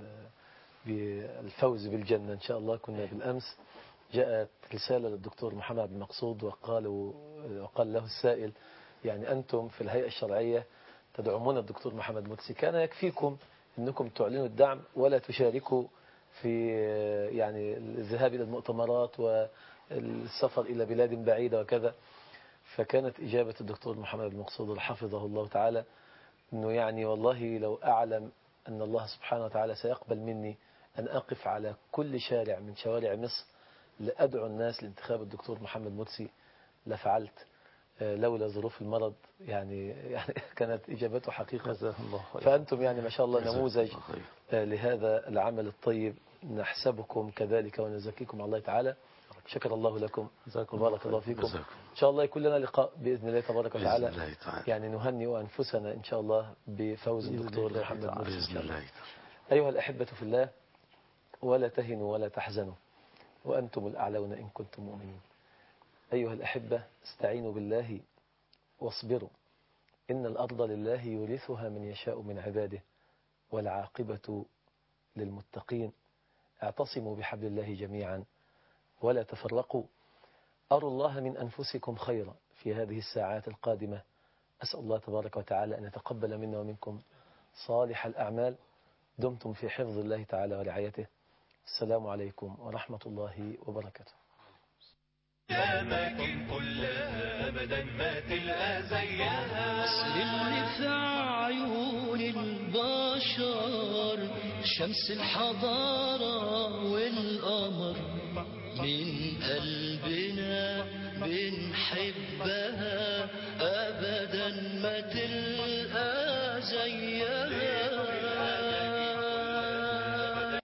بالفوز بالجنة إن شاء الله. كنا بالأمس جاءت رسالة للدكتور محمد بن مقصود وقالوا وقال له السائل يعني أنتم في الهيئة الشرعية تدعمون الدكتور محمد مرسي، كان يكفيكم أنكم تعلنوا الدعم ولا تشاركوا في يعني الذهاب إلى المؤتمرات والسفر إلى بلاد بعيدة وكذا. فكانت إجابة الدكتور محمد بن مقصود حفظه الله تعالى أنه يعني والله لو أعلم أن الله سبحانه وتعالى سيقبل مني أن أقف على كل شارع من شوارع مصر لأدعو الناس لانتخاب الدكتور محمد مرسي لفعلت لولا ظروف المرض. يعني يعني كانت إجابته حقيقة. فأنتم يعني ما شاء الله نموذج لهذا العمل الطيب، نحسبكم كذلك ونزكيكم على الله تعالى. شكر الله لكم وبارك الله فيكم. إن شاء الله يكون لنا لقاء بإذن الله تبارك وتعالى، يعني نهنئ أنفسنا إن شاء الله بفوز الدكتور محمد مرسي. أيها الأحبة في الله، ولا تهنوا ولا تحزنوا وأنتم الأعلون إن كنتم مؤمنين. أيها الأحبة، استعينوا بالله واصبروا، إن الأرض لله يورثها من يشاء من عباده والعاقبة للمتقين. اعتصموا بحبل الله جميعا ولا تفرقوا. أروا الله من أنفسكم خيرا في هذه الساعات القادمة. أسأل الله تبارك وتعالى أن يتقبل منا ومنكم صالح الأعمال. دمتم في حفظ الله تعالى ورعايته، السلام عليكم ورحمة الله وبركاته. أماكن كلها أبدا ما تلقى زيها. مصر اللي في عيون البشر شمس الحضارة والقمر، من قلبنا بنحبها أبدا ما تلقى زيها.